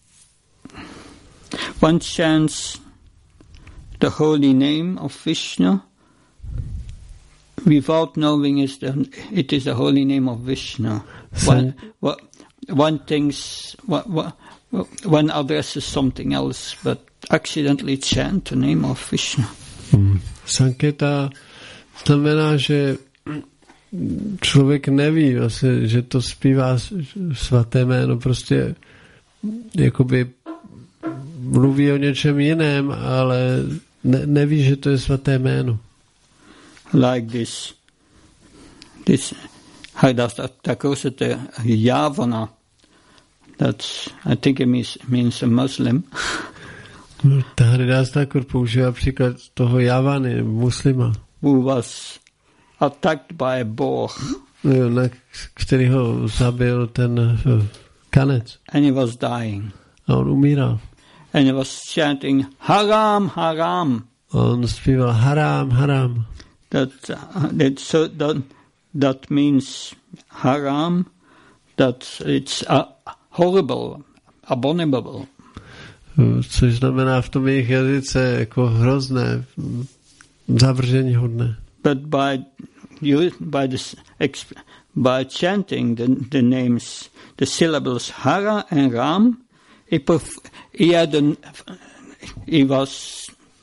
One chants the holy name of Vishnu without knowing is the, it is the holy name of Vishnu. One, one, one thinks one, one addresses something else, but accidentally chant the name of Vishnu. Hmm. Sanketa znamená, že člověk neví, vlastně, že to zpívá svaté jméno, prostě jakoby mluví o něčem jiném, ale ne, neví, že to je svaté jméno. Like this, this Haridas Thakur said the Yavana, that's, I think it means, means a Muslim. Haridas Thakur používá příklad toho Javany, muslima. Who was attacked by a boar. Na který ho zabil ten kanec. And he was dying. A on umíral. And he was chanting, Haram, Haram. A on zpíval Haram, Haram. That, uh, that, so that, that means Haram, that it's uh, horrible, abominable. Což znamená v tom jejich jazyce jako hrozné, zavrženíhodné. But by you, by this by chanting the, the names, the syllables Hara and Ram, he, perf- he had an, he was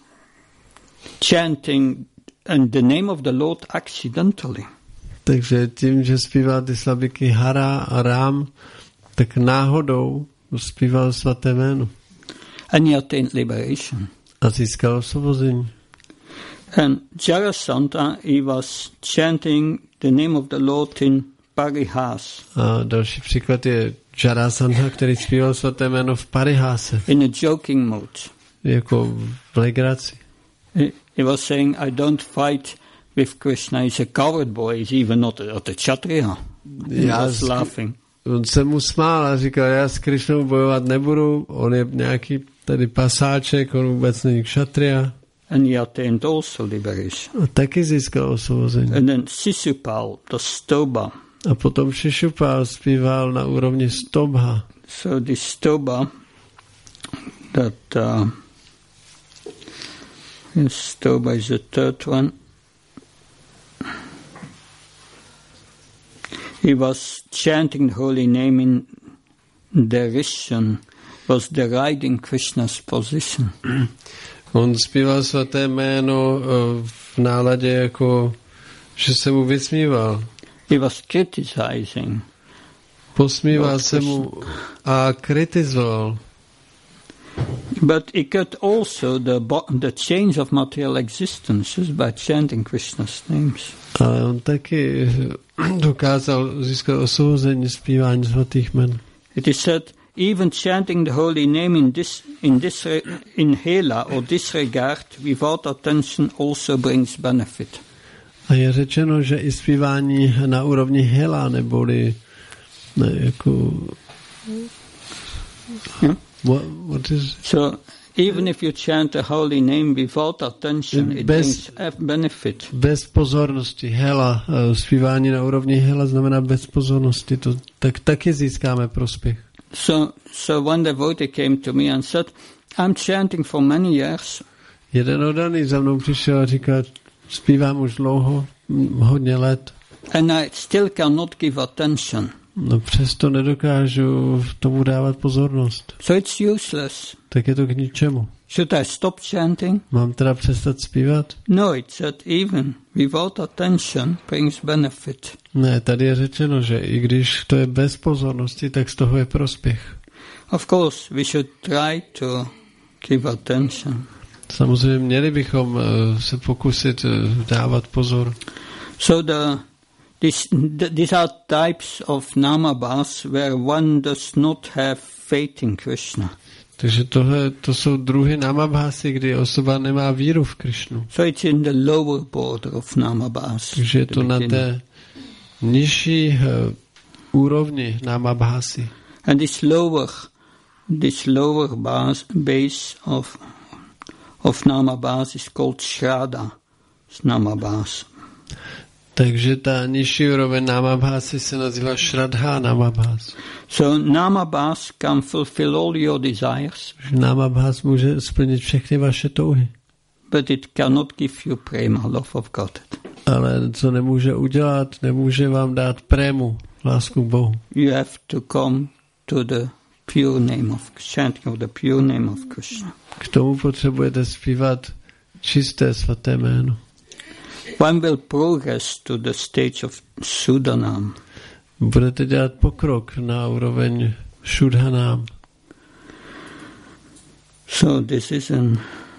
chanting and the name of the Lord accidentally. Takže tím, že zpíval ty slabiky Hara a Ram, tak náhodou zpíval svaté jméno. And he attained liberation. A získal osvobození. And Jarasandha, he was chanting the name of the Lord in Parihas. A další příklad je Jarasandha, který zpíval svaté jméno v Pariháse. In a joking mood. Jako v legraci. He, he was saying, I don't fight with Krishna, he's a coward boy, he's even not a, not a Kshatriya. He Já was laughing. On se mu smál a říkal, já s Krišnou bojovat nebudu, on je nějaký tady pasáček, on vůbec není Kshatriya. And he attained also liberation. A taky získal osvobození. And then Sisupal, the Stoba. A potom Shishupal zpíval na úrovni Stobha. So the Stoba, that uh, Stoba is the third one. He was chanting the holy name in derision, was deriding Krishna's position. On zpíval svaté jméno v náladě jako, že se mu vysmíval. He was criticizing. Posmíval se mu a kritizoval. But he got also the, the change of material existences by chanting Krishna's names. Ale on taky dokázal získat osvobození zpívání svatých jmen. It is said, even chanting the holy name in this in this in hela or disregard without attention also brings benefit. A je řečeno, že i zpívání na úrovni hela neboli ne, jako yeah. what, what is so even if you chant a holy name without attention, it bez, brings benefit. Bez pozornosti, hela, zpívání na úrovni hela znamená bez pozornosti, to tak taky získáme prospěch. So, so one devotee came to me and said, I'm chanting for many years. Jeden oddaný za mnou přišel a říkal, zpívám už dlouho, hodně let. And I still cannot give attention. No přesto nedokážu tomu dávat pozornost. So it's useless. Tak je to k ničemu. Should I stop chanting? Mám teda přestat zpívat? No, it said even without attention brings benefit. Ne, tady je řečeno, že i když to je bez pozornosti, tak z toho je prospěch. Of course, we should try to give attention. Samozřejmě měli bychom uh, se pokusit uh, dávat pozor. So the This, these are types of namabhas where one does not have faith in Krishna. Takže tohle, to jsou druhy namabhasy, kdy osoba nemá víru v Krishnu. So it's in the lower border of namabhas. Takže je to na té nižší uh, úrovni namabhasy. And this lower, this lower base, base of of namabhas is called Shraddha namabhas. Takže ta nižší úroveň namabhasy se nazývá Shraddha namabhas. So namabhas can fulfill all your desires. Namabhas může splnit všechny vaše touhy. But it cannot give you prema, love of God. Ale co nemůže udělat, nemůže vám dát prému, lásku k Bohu. You have to come to the pure name of chanting of the pure name of Krishna. K tomu potřebujete zpívat čisté svaté jméno. One will progress to the stage of Shuddhanam. Budete dělat pokrok na úroveň Shuddhanam. So this is an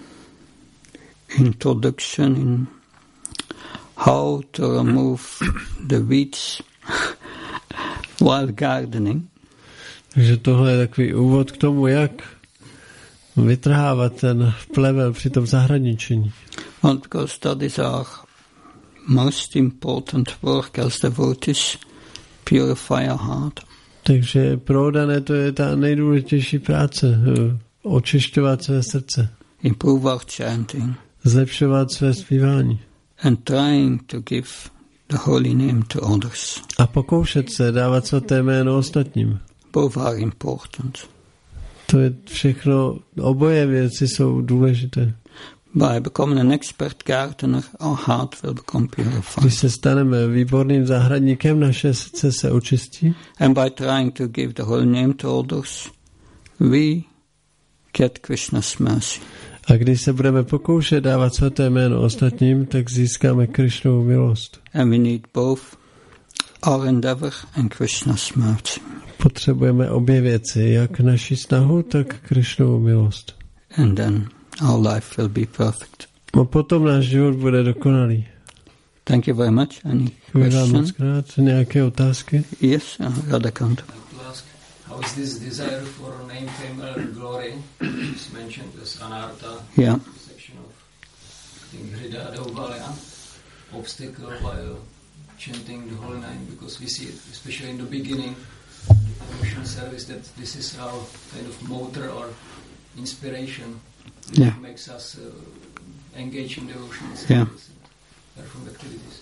introduction in how to remove the weeds while gardening. Takže tohle je takový úvod k tomu, jak vytrhávat ten plevel při tom zahradničení. Well, because that is our most important work as devotees, purify our heart. Takže pro dané to je ta nejdůležitější práce, očišťovat své srdce. Improve our chanting. Zlepšovat své zpívání. And trying to give the holy name to others. A pokoušet se dávat svaté jméno ostatním. Both are important. To je všechno, oboje věci jsou důležité. By becoming an expert gardener, our heart will become purified. Když se staneme výborným zahradníkem, naše srdce se očistí. And by trying to give the holy name to others, we get Krishna's mercy. A když se budeme pokoušet dávat svaté jméno ostatním, tak získáme Krishnovu milost. And we need both our endeavor and Krishna's mercy. Potřebujeme obě věci, jak naši snahu, tak Krishnovu milost. And then our life will be perfect. A potom náš život bude dokonalý. Thank you very much. Any Děkuji vám question? moc krát. Nějaké otázky? Yes, uh, Radhakant. how is this desire for name, fame, and glory is mentioned as anartha, Yeah. section of I think Hrida Daubalya, obstacle while chanting the holy name, because we see it, especially in the beginning, devotional service, that this is our kind of motor or inspiration which Yeah. makes us uh, engage in devotional service Yeah. and perform activities.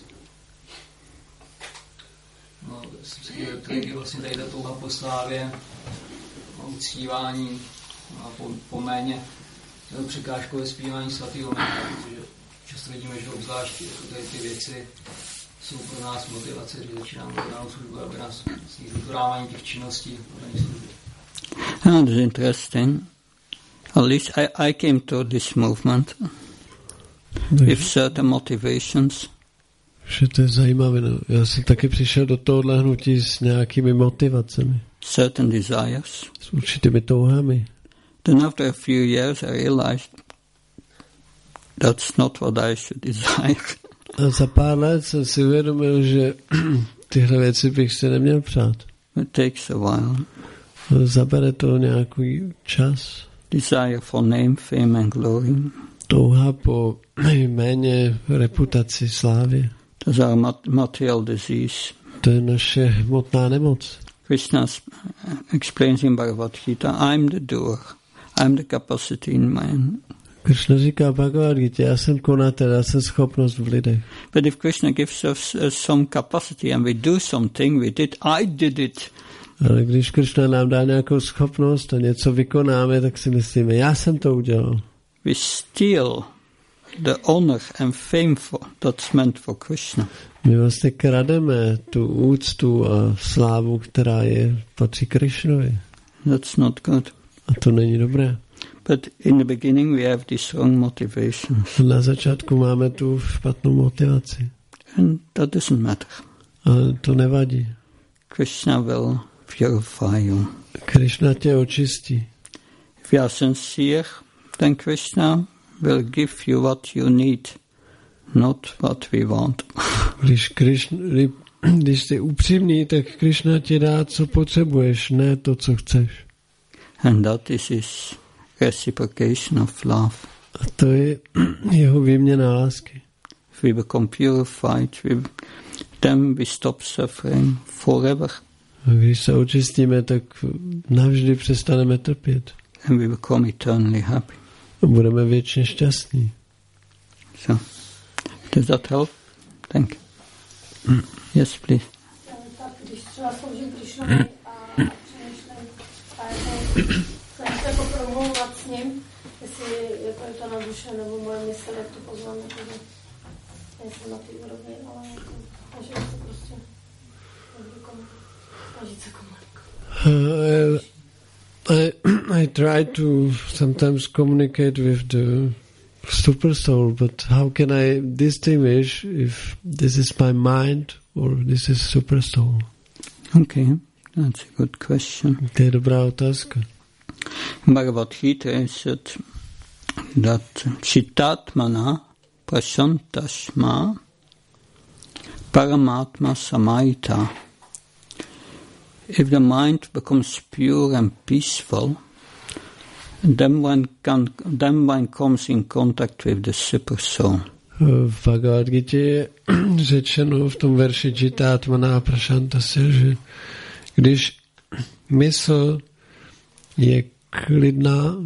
No, jsem si dělal, tady je vlastně tady ta touha po slávě, no, uctívání a po, po méně překážkou je zpívání svatého jména, protože často vidíme, že obzvlášť jako tady ty věci jsou pro nás motivace, že začínáme dělat službu, aby nás vykonávání těch činností aby služby. Oh, that's interesting. At least I, I came to this movement with certain motivations. Že to je zajímavé. No. Já jsem taky přišel do tohohle hnutí s nějakými motivacemi. Certain desires. S určitými touhami. Then after a few years I realized that's not what I should desire. A za pár let jsem si uvědomil, že tyhle věci bych si neměl přát. It takes a while. Zabere to nějaký čas. Desire for name, fame and glory. Touha po jméně, reputaci, slávě. Those are mat- material disease. To je naše hmotná nemoc. Krishna explains in Bhagavad Gita, I'm the doer. I'm the capacity in man. Krishna říká Bhagavad Gita, já jsem konatel, já jsem schopnost v lidech. But if Krishna gives us uh, some capacity and we do something with it, I did it. Ale když Krishna nám dá nějakou schopnost a něco vykonáme, tak si myslíme, já jsem to udělal. We steal the honor and fame for, that's meant for Krishna. My vlastně krademe tu úctu a slávu, která je patří Krishnovi. That's not good. A to není dobré. But in the beginning we have these wrong motivations. Na začátku máme tu špatnou motivaci. And that doesn't matter. Ale to nevadí. Krishna will purify you. Krishna tě očistí. If you are sincere, then Krishna will give you what you need, not what we want. Když, Krishna, když jsi upřímný, tak Krishna ti dá, co potřebuješ, ne to, co chceš. And that is his reciprocation of love. A to je jeho výměna lásky. If we become purified, we, then we stop suffering forever. A když se očistíme, tak navždy přestaneme trpět. And we become eternally happy. A budeme věčně šťastní. So, does that help? Thank you. Mm. Yes, please. Tak když třeba sloužím Krishnovi a přemýšlím a snažím se jako promlouvat s ním, jestli je to, je to na duše nebo moje mysl, jak to poznám, protože nejsem na té úrovni, ale jako snažím se prostě snažit se komunikovat. Uh, I, I try to sometimes communicate with the super soul, but how can I distinguish if this is my mind or this is super soul? Okay, that's a good question. To je dobrá otázka. Bhagavad Gita is it that Chittatmana Prashantashma Paramatma Samaita. If the mind becomes pure and peaceful, then one can, then one comes in contact with the super soul. V Bhagavad Gita je řečeno v tom verši Chittatmana Prashantasya, že když mysl je klidná,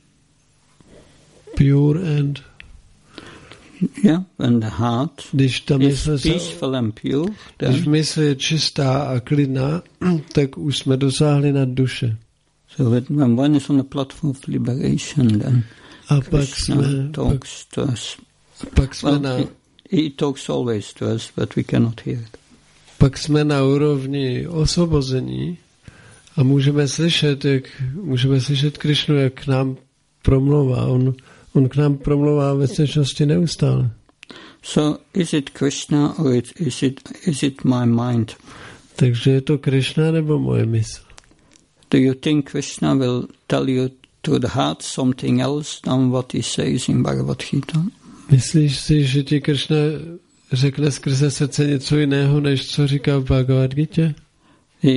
pure and yeah, when the heart když ta is mysl peaceful and pure, then když mysl je čistá a klidná, tak už jsme dosáhli nad duše. so when one is on the platform of liberation, then A pak Krishna jsme, talks pak, to us. pak, jsme Well, na, he, he talks always to us, but we cannot hear it. pak jsme na úrovni osvobození a můžeme slyšet, jak, můžeme slyšet Krishnu, jak k nám promlouvá. On, on k nám promlouvá ve skutečnosti neustále. So is it Krishna or it, is it is it my mind? Takže je to Krishna nebo moje mysl? Do you think Krishna will tell you to the heart something else than what he says in Bhagavad Gita? Myslíš si, že ti Krishna řekne skrze srdce něco jiného, než co říká v Bhagavad Gita? He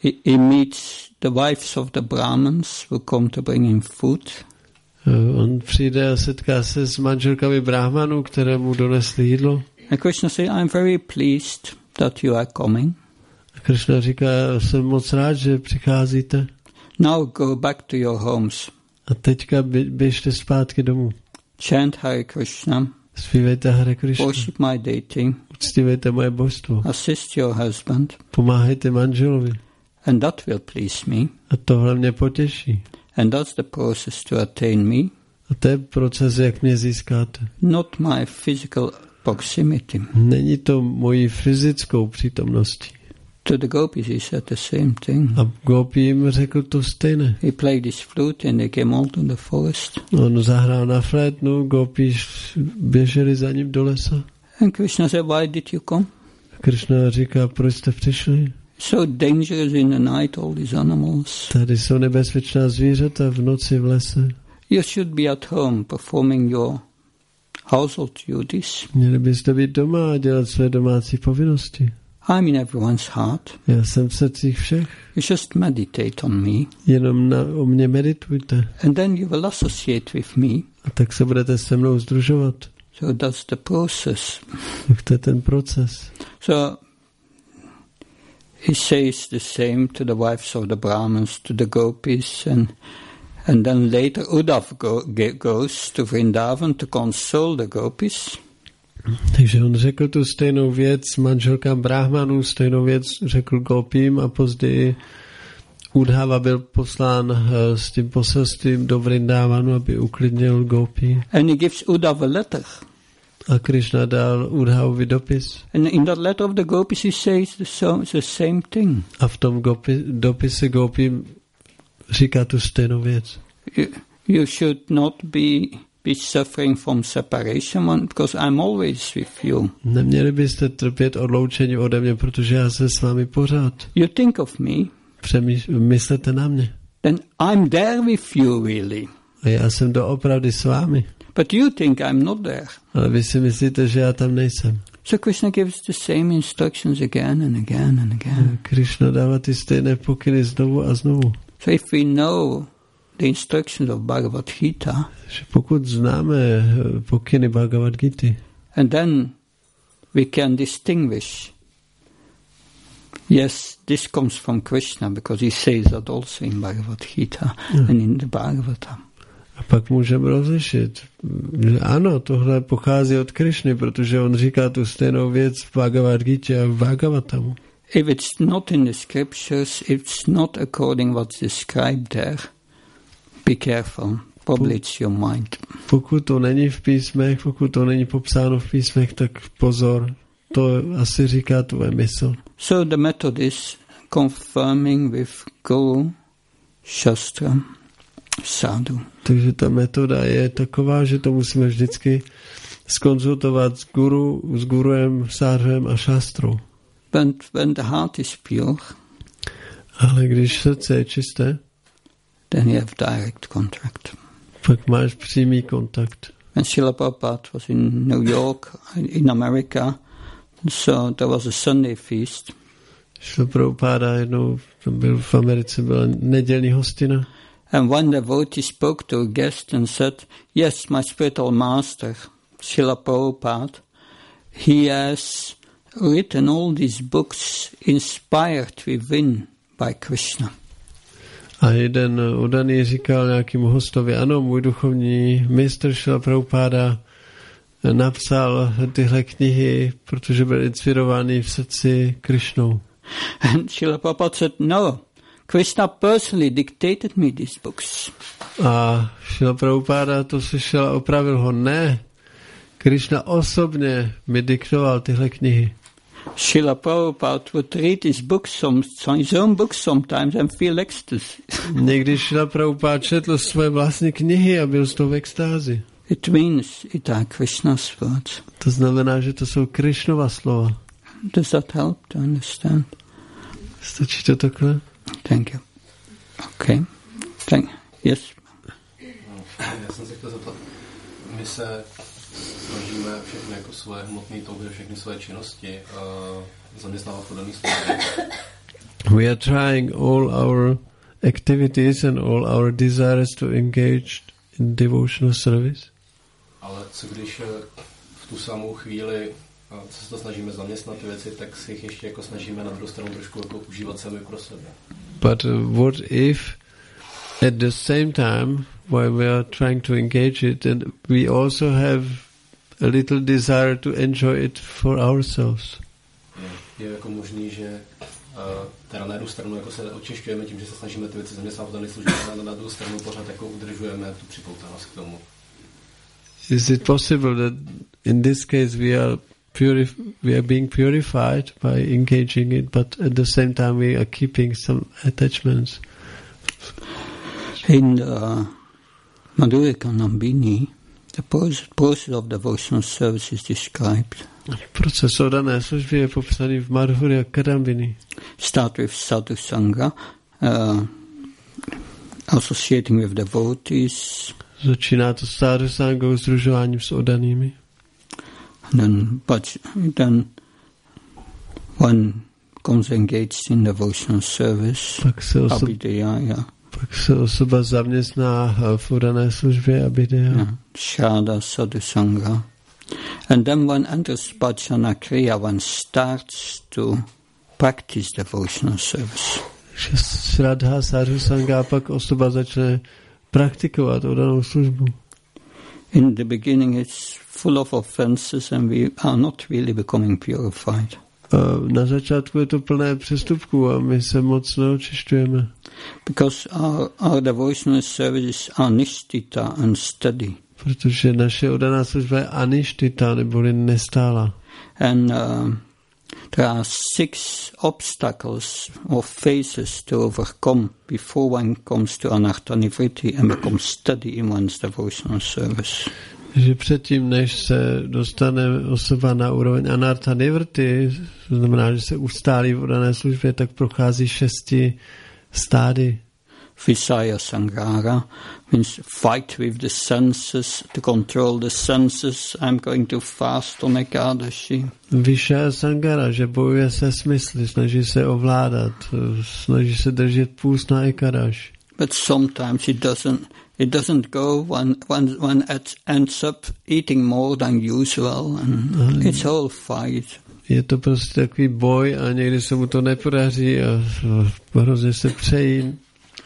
he, he meets the wives of the Brahmins who come to bring him food. On přijde a setká se s manželkami Brahmanů, které mu donesly jídlo. And Krishna says, I'm very pleased that you are coming. A Krishna říká, jsem moc rád, že přicházíte. Now go back to your homes. A teďka běžte zpátky domů. Chant Hare Krishna. Zpívejte Hare Krishna. Worship my deity. Uctívejte moje božstvo. Assist your husband. Pomáhejte manželovi. And that will please me. A tohle mě potěší. And that's the process to attain me. A to je proces, jak mě získáte. Not my physical proximity. Není to mojí fyzickou přítomností. To the gopis he said the same thing. A gopi jim řekl to stejné. He played his flute and they came all to the forest. On zahrál na flétnu, gopi běželi za ním do lesa. And Krishna said, why did you come? Krishna říká, proč jste přišli? So dangerous in the night, all these animals. Tady jsou nebezpečná zvířata v noci v lese. You should be at home performing your household duties. Měli byste být doma a dělat své domácí povinnosti. I'm in everyone's heart. Já jsem v srdcích všech. You just meditate on me. Jenom na, o mě meditujte. And then you will associate with me. A tak se budete se mnou sdružovat. So that's the process. Tak to je ten proces. So he says the same to the wives of the Brahmins, to the gopis, and and then later Uddhav go, goes to Vrindavan to console the gopis. Takže on řekl tu stejnou věc manželkám Brahmanů, stejnou věc řekl gopím a později Uddhava byl poslán s tím poselstvím do Vrindavanu, aby uklidnil gopi. And he gives Uddhava a letter. A Krishna dal Uddhavovi dopis. And in that letter of the gopis he says the, so, the same thing. A v tom gopi, dopise gopím říká tu stejnou věc. You, you should not be be suffering from separation because I'm always with you. Neměli byste trpět odloučení ode mě, protože já se s vámi pořád. You think of me. Přemýš- myslete na mě. Then I'm there with you really. A já jsem doopravdy s vámi. But you think I'm not there. Ale vy si myslíte, že já tam nejsem. So Krishna gives the same instructions again and again and again. Krishna dává ty stejné pokyny znovu a znovu. So if we know the instructions of Bhagavad Gita, že pokud známe pokyny Bhagavad Gity, and then we can distinguish, yes, this comes from Krishna because he says that also in Bhagavad Gita yeah. and in the Bhagavatam. A pak můžeme rozlišit, že ano, tohle pochází od Krishny, protože on říká tu stejnou věc v Bhagavad Gita a v Bhagavatamu. If it's not in the scriptures, if it's not according what's described there, be careful. Probably it's your mind. Pokud to není v písmech, pokud to není popsáno v písmech, tak pozor, to asi říká tvoje mysl. So the method is confirming with Guru, Shastra, Sadhu. Takže ta metoda je taková, že to musíme vždycky skonzultovat s guru, s guruem, sádhem a šastrou. When, when the heart is pure, ale když srdce je čisté, then you have direct contact. Pak máš přímý kontakt. When Srila Prabhupada was in New York, in America, so there was a Sunday feast. Srila Prabhupada jednou byl v Americe, byla nedělní hostina. And one devotee spoke to a guest and said, yes, my spiritual master, Srila Prabhupada, he has written all these books inspired within by Krishna. A jeden udaný říkal nějakému hostovi, ano, můj duchovní mistr Srila Prabhupada napsal tyhle knihy, protože byl inspirovaný v srdci Krishnou. And Srila Prabhupada said, no, Krishna personally dictated me these books. A Srila Prabhupada to slyšel a opravil ho, ne, Krishna osobně mi diktoval tyhle knihy. Srila Prabhupada would read his books, some, his own books sometimes and feel ecstasy. Někdy Srila Prabhupada četl svoje vlastní knihy a byl z toho v extázi. It means it are Krishna's words. To znamená, že to jsou Krishnova slova. Does that help to understand? Stačí to takhle? Thank you. Okay. Thank you. Yes. Já jsem se chtěl zeptat, my se snažíme všechny jako svoje hmotné touhy, všechny svoje činnosti uh, zaměstnávat v daný službě. we are trying all our activities and all our desires to engage in devotional service. Ale co když v tu samou chvíli se to snažíme zaměstnat ty věci, tak si jich ještě jako snažíme na druhou stranu trošku jako užívat sami pro sebe. But uh, what if at the same time while we are trying to engage it, and we also have a little desire to enjoy it for ourselves? Je, je jako možný, že uh, teda na jednu stranu jako se očišťujeme tím, že se snažíme ty věci zaměstnat v dané službě, ale na druhou stranu pořád jako udržujeme tu připoutanost k tomu. Is it possible that in this case we are purif- we are being purified by engaging it, but at the same time we are keeping some attachments? In the Madhurya Kanambini, the process of devotional service is described. Proces oddané služby je popsaný v Madhurya Kadambini. Start with sadhu sangha, uh, associating with devotees. Začíná to sadhu sangou, sdružováním s oddanými. And then, but then one comes engaged in devotional service. Pak se, osob, abhidhyaya. pak se osoba zaměstná v oddané službě abhidhyaya. Yeah. Shraddha sadhu sangha. And then one enters bhajana kriya, one starts to practice devotional service. Shraddha sadhu sangha, pak osoba začne praktikovat oddanou službu. In the beginning it's full of offenses and we are not really becoming purified. Na začátku je to plné přestupků a my se moc neočišťujeme. Because our, our devotional service are nishtita and steady. Protože naše oddaná služba je aništita, neboli nestála. And uh, there are six obstacles or phases to overcome before one comes to anartha nivritti and becomes steady in one's devotional service. Že předtím, než se dostane osoba na úroveň anartha nivritti, to znamená, že se ustálí v oddané službě, tak prochází šesti stády. Visaya sanghara means fight with the senses, to control the senses. I'm going to fast on Ekadashi. Visaya sanghara, že bojuje se smysly, snaží se ovládat, snaží se držet půst na Ekadashi. But sometimes it doesn't. It doesn't go. One, one, one ends up eating more than usual, and mm. it's all fight. Je to prostě takový boj a někdy se mu to nepodaří a hrozně se přejí.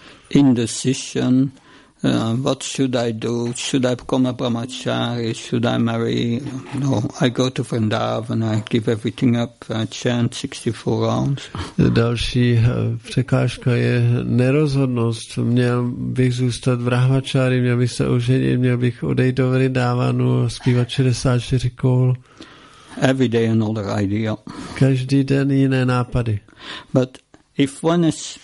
Indecision. Uh, what should I do? Should I become a brahmachari? Should I marry? No, I go to Vrindavan, I give everything up, I chant sixty-four rounds. Další překážka je nerozhodnost. Měl bych zůstat brahmachari, měl bych se oženit, měl bych odejít do Vrindavanu a zpívat šedesát čtyři kol. Every day another idea. Každý den jiné nápady. But if one is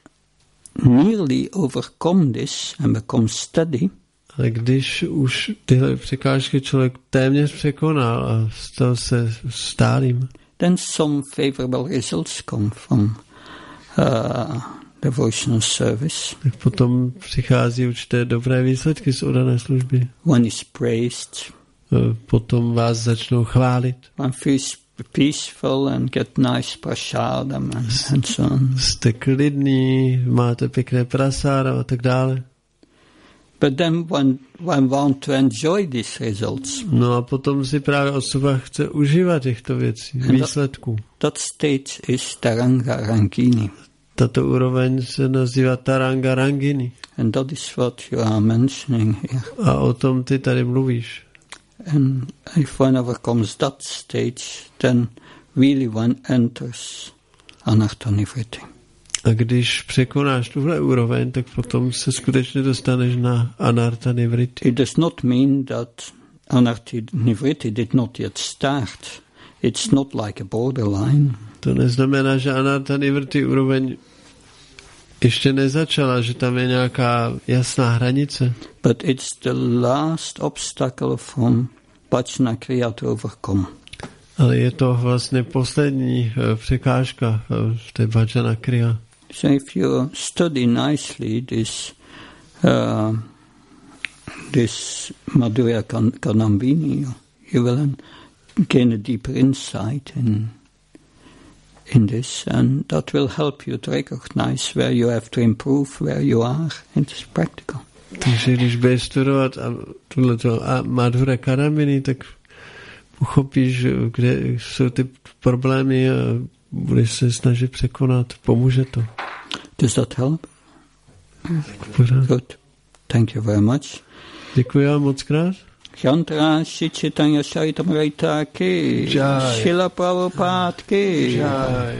nearly overcome this and become steady, ale když už tyhle překážky člověk téměř překonal a stal se stálým, then some favorable results come from uh, devotional service. Tak potom přichází určité dobré výsledky z oddané služby. One is praised. Potom vás začnou chválit. One feels peaceful and get nice prasadam and, and so on. Jste klidný, máte pěkné prasáda a tak dále. But then one, one want to enjoy these results. No a potom si právě osoba chce užívat těchto věcí, výsledků. That stage is Taranga Rangini. Tato úroveň se nazývá Taranga Rangini. And that is what you are mentioning here. A o tom ty tady mluvíš. And if one overcomes that stage, then really one enters anartha nivritti. A když překonáš tuhle úroveň, tak potom se skutečně dostaneš na anartha nivritti. It does not mean that anartha nivritti did not yet start. It's not like a borderline. To neznamená, že anartha nivritti úroveň ještě nezačala, že tam je nějaká jasná hranice. But it's the last obstacle from bhajana kriya to overcome. Ale je to vlastně poslední uh, překážka uh, v té bhajana kriya. So if you study nicely this uh, this Madhurya Kanambini, you will gain a deeper insight in in this, and that will help you to recognize where you have to improve, where you are, and it's practical. Takže když budeš studovat a tohleto a Madhura Kadambini, tak pochopíš, kde jsou ty problémy a budeš se snažit překonat. Pomůže to. Does that help? Good. Thank you very much. Děkuji vám moc krát. Shantara Shri Chaitanya Charitamrita ki, Jai. Srila Prabhupada ki. Jai.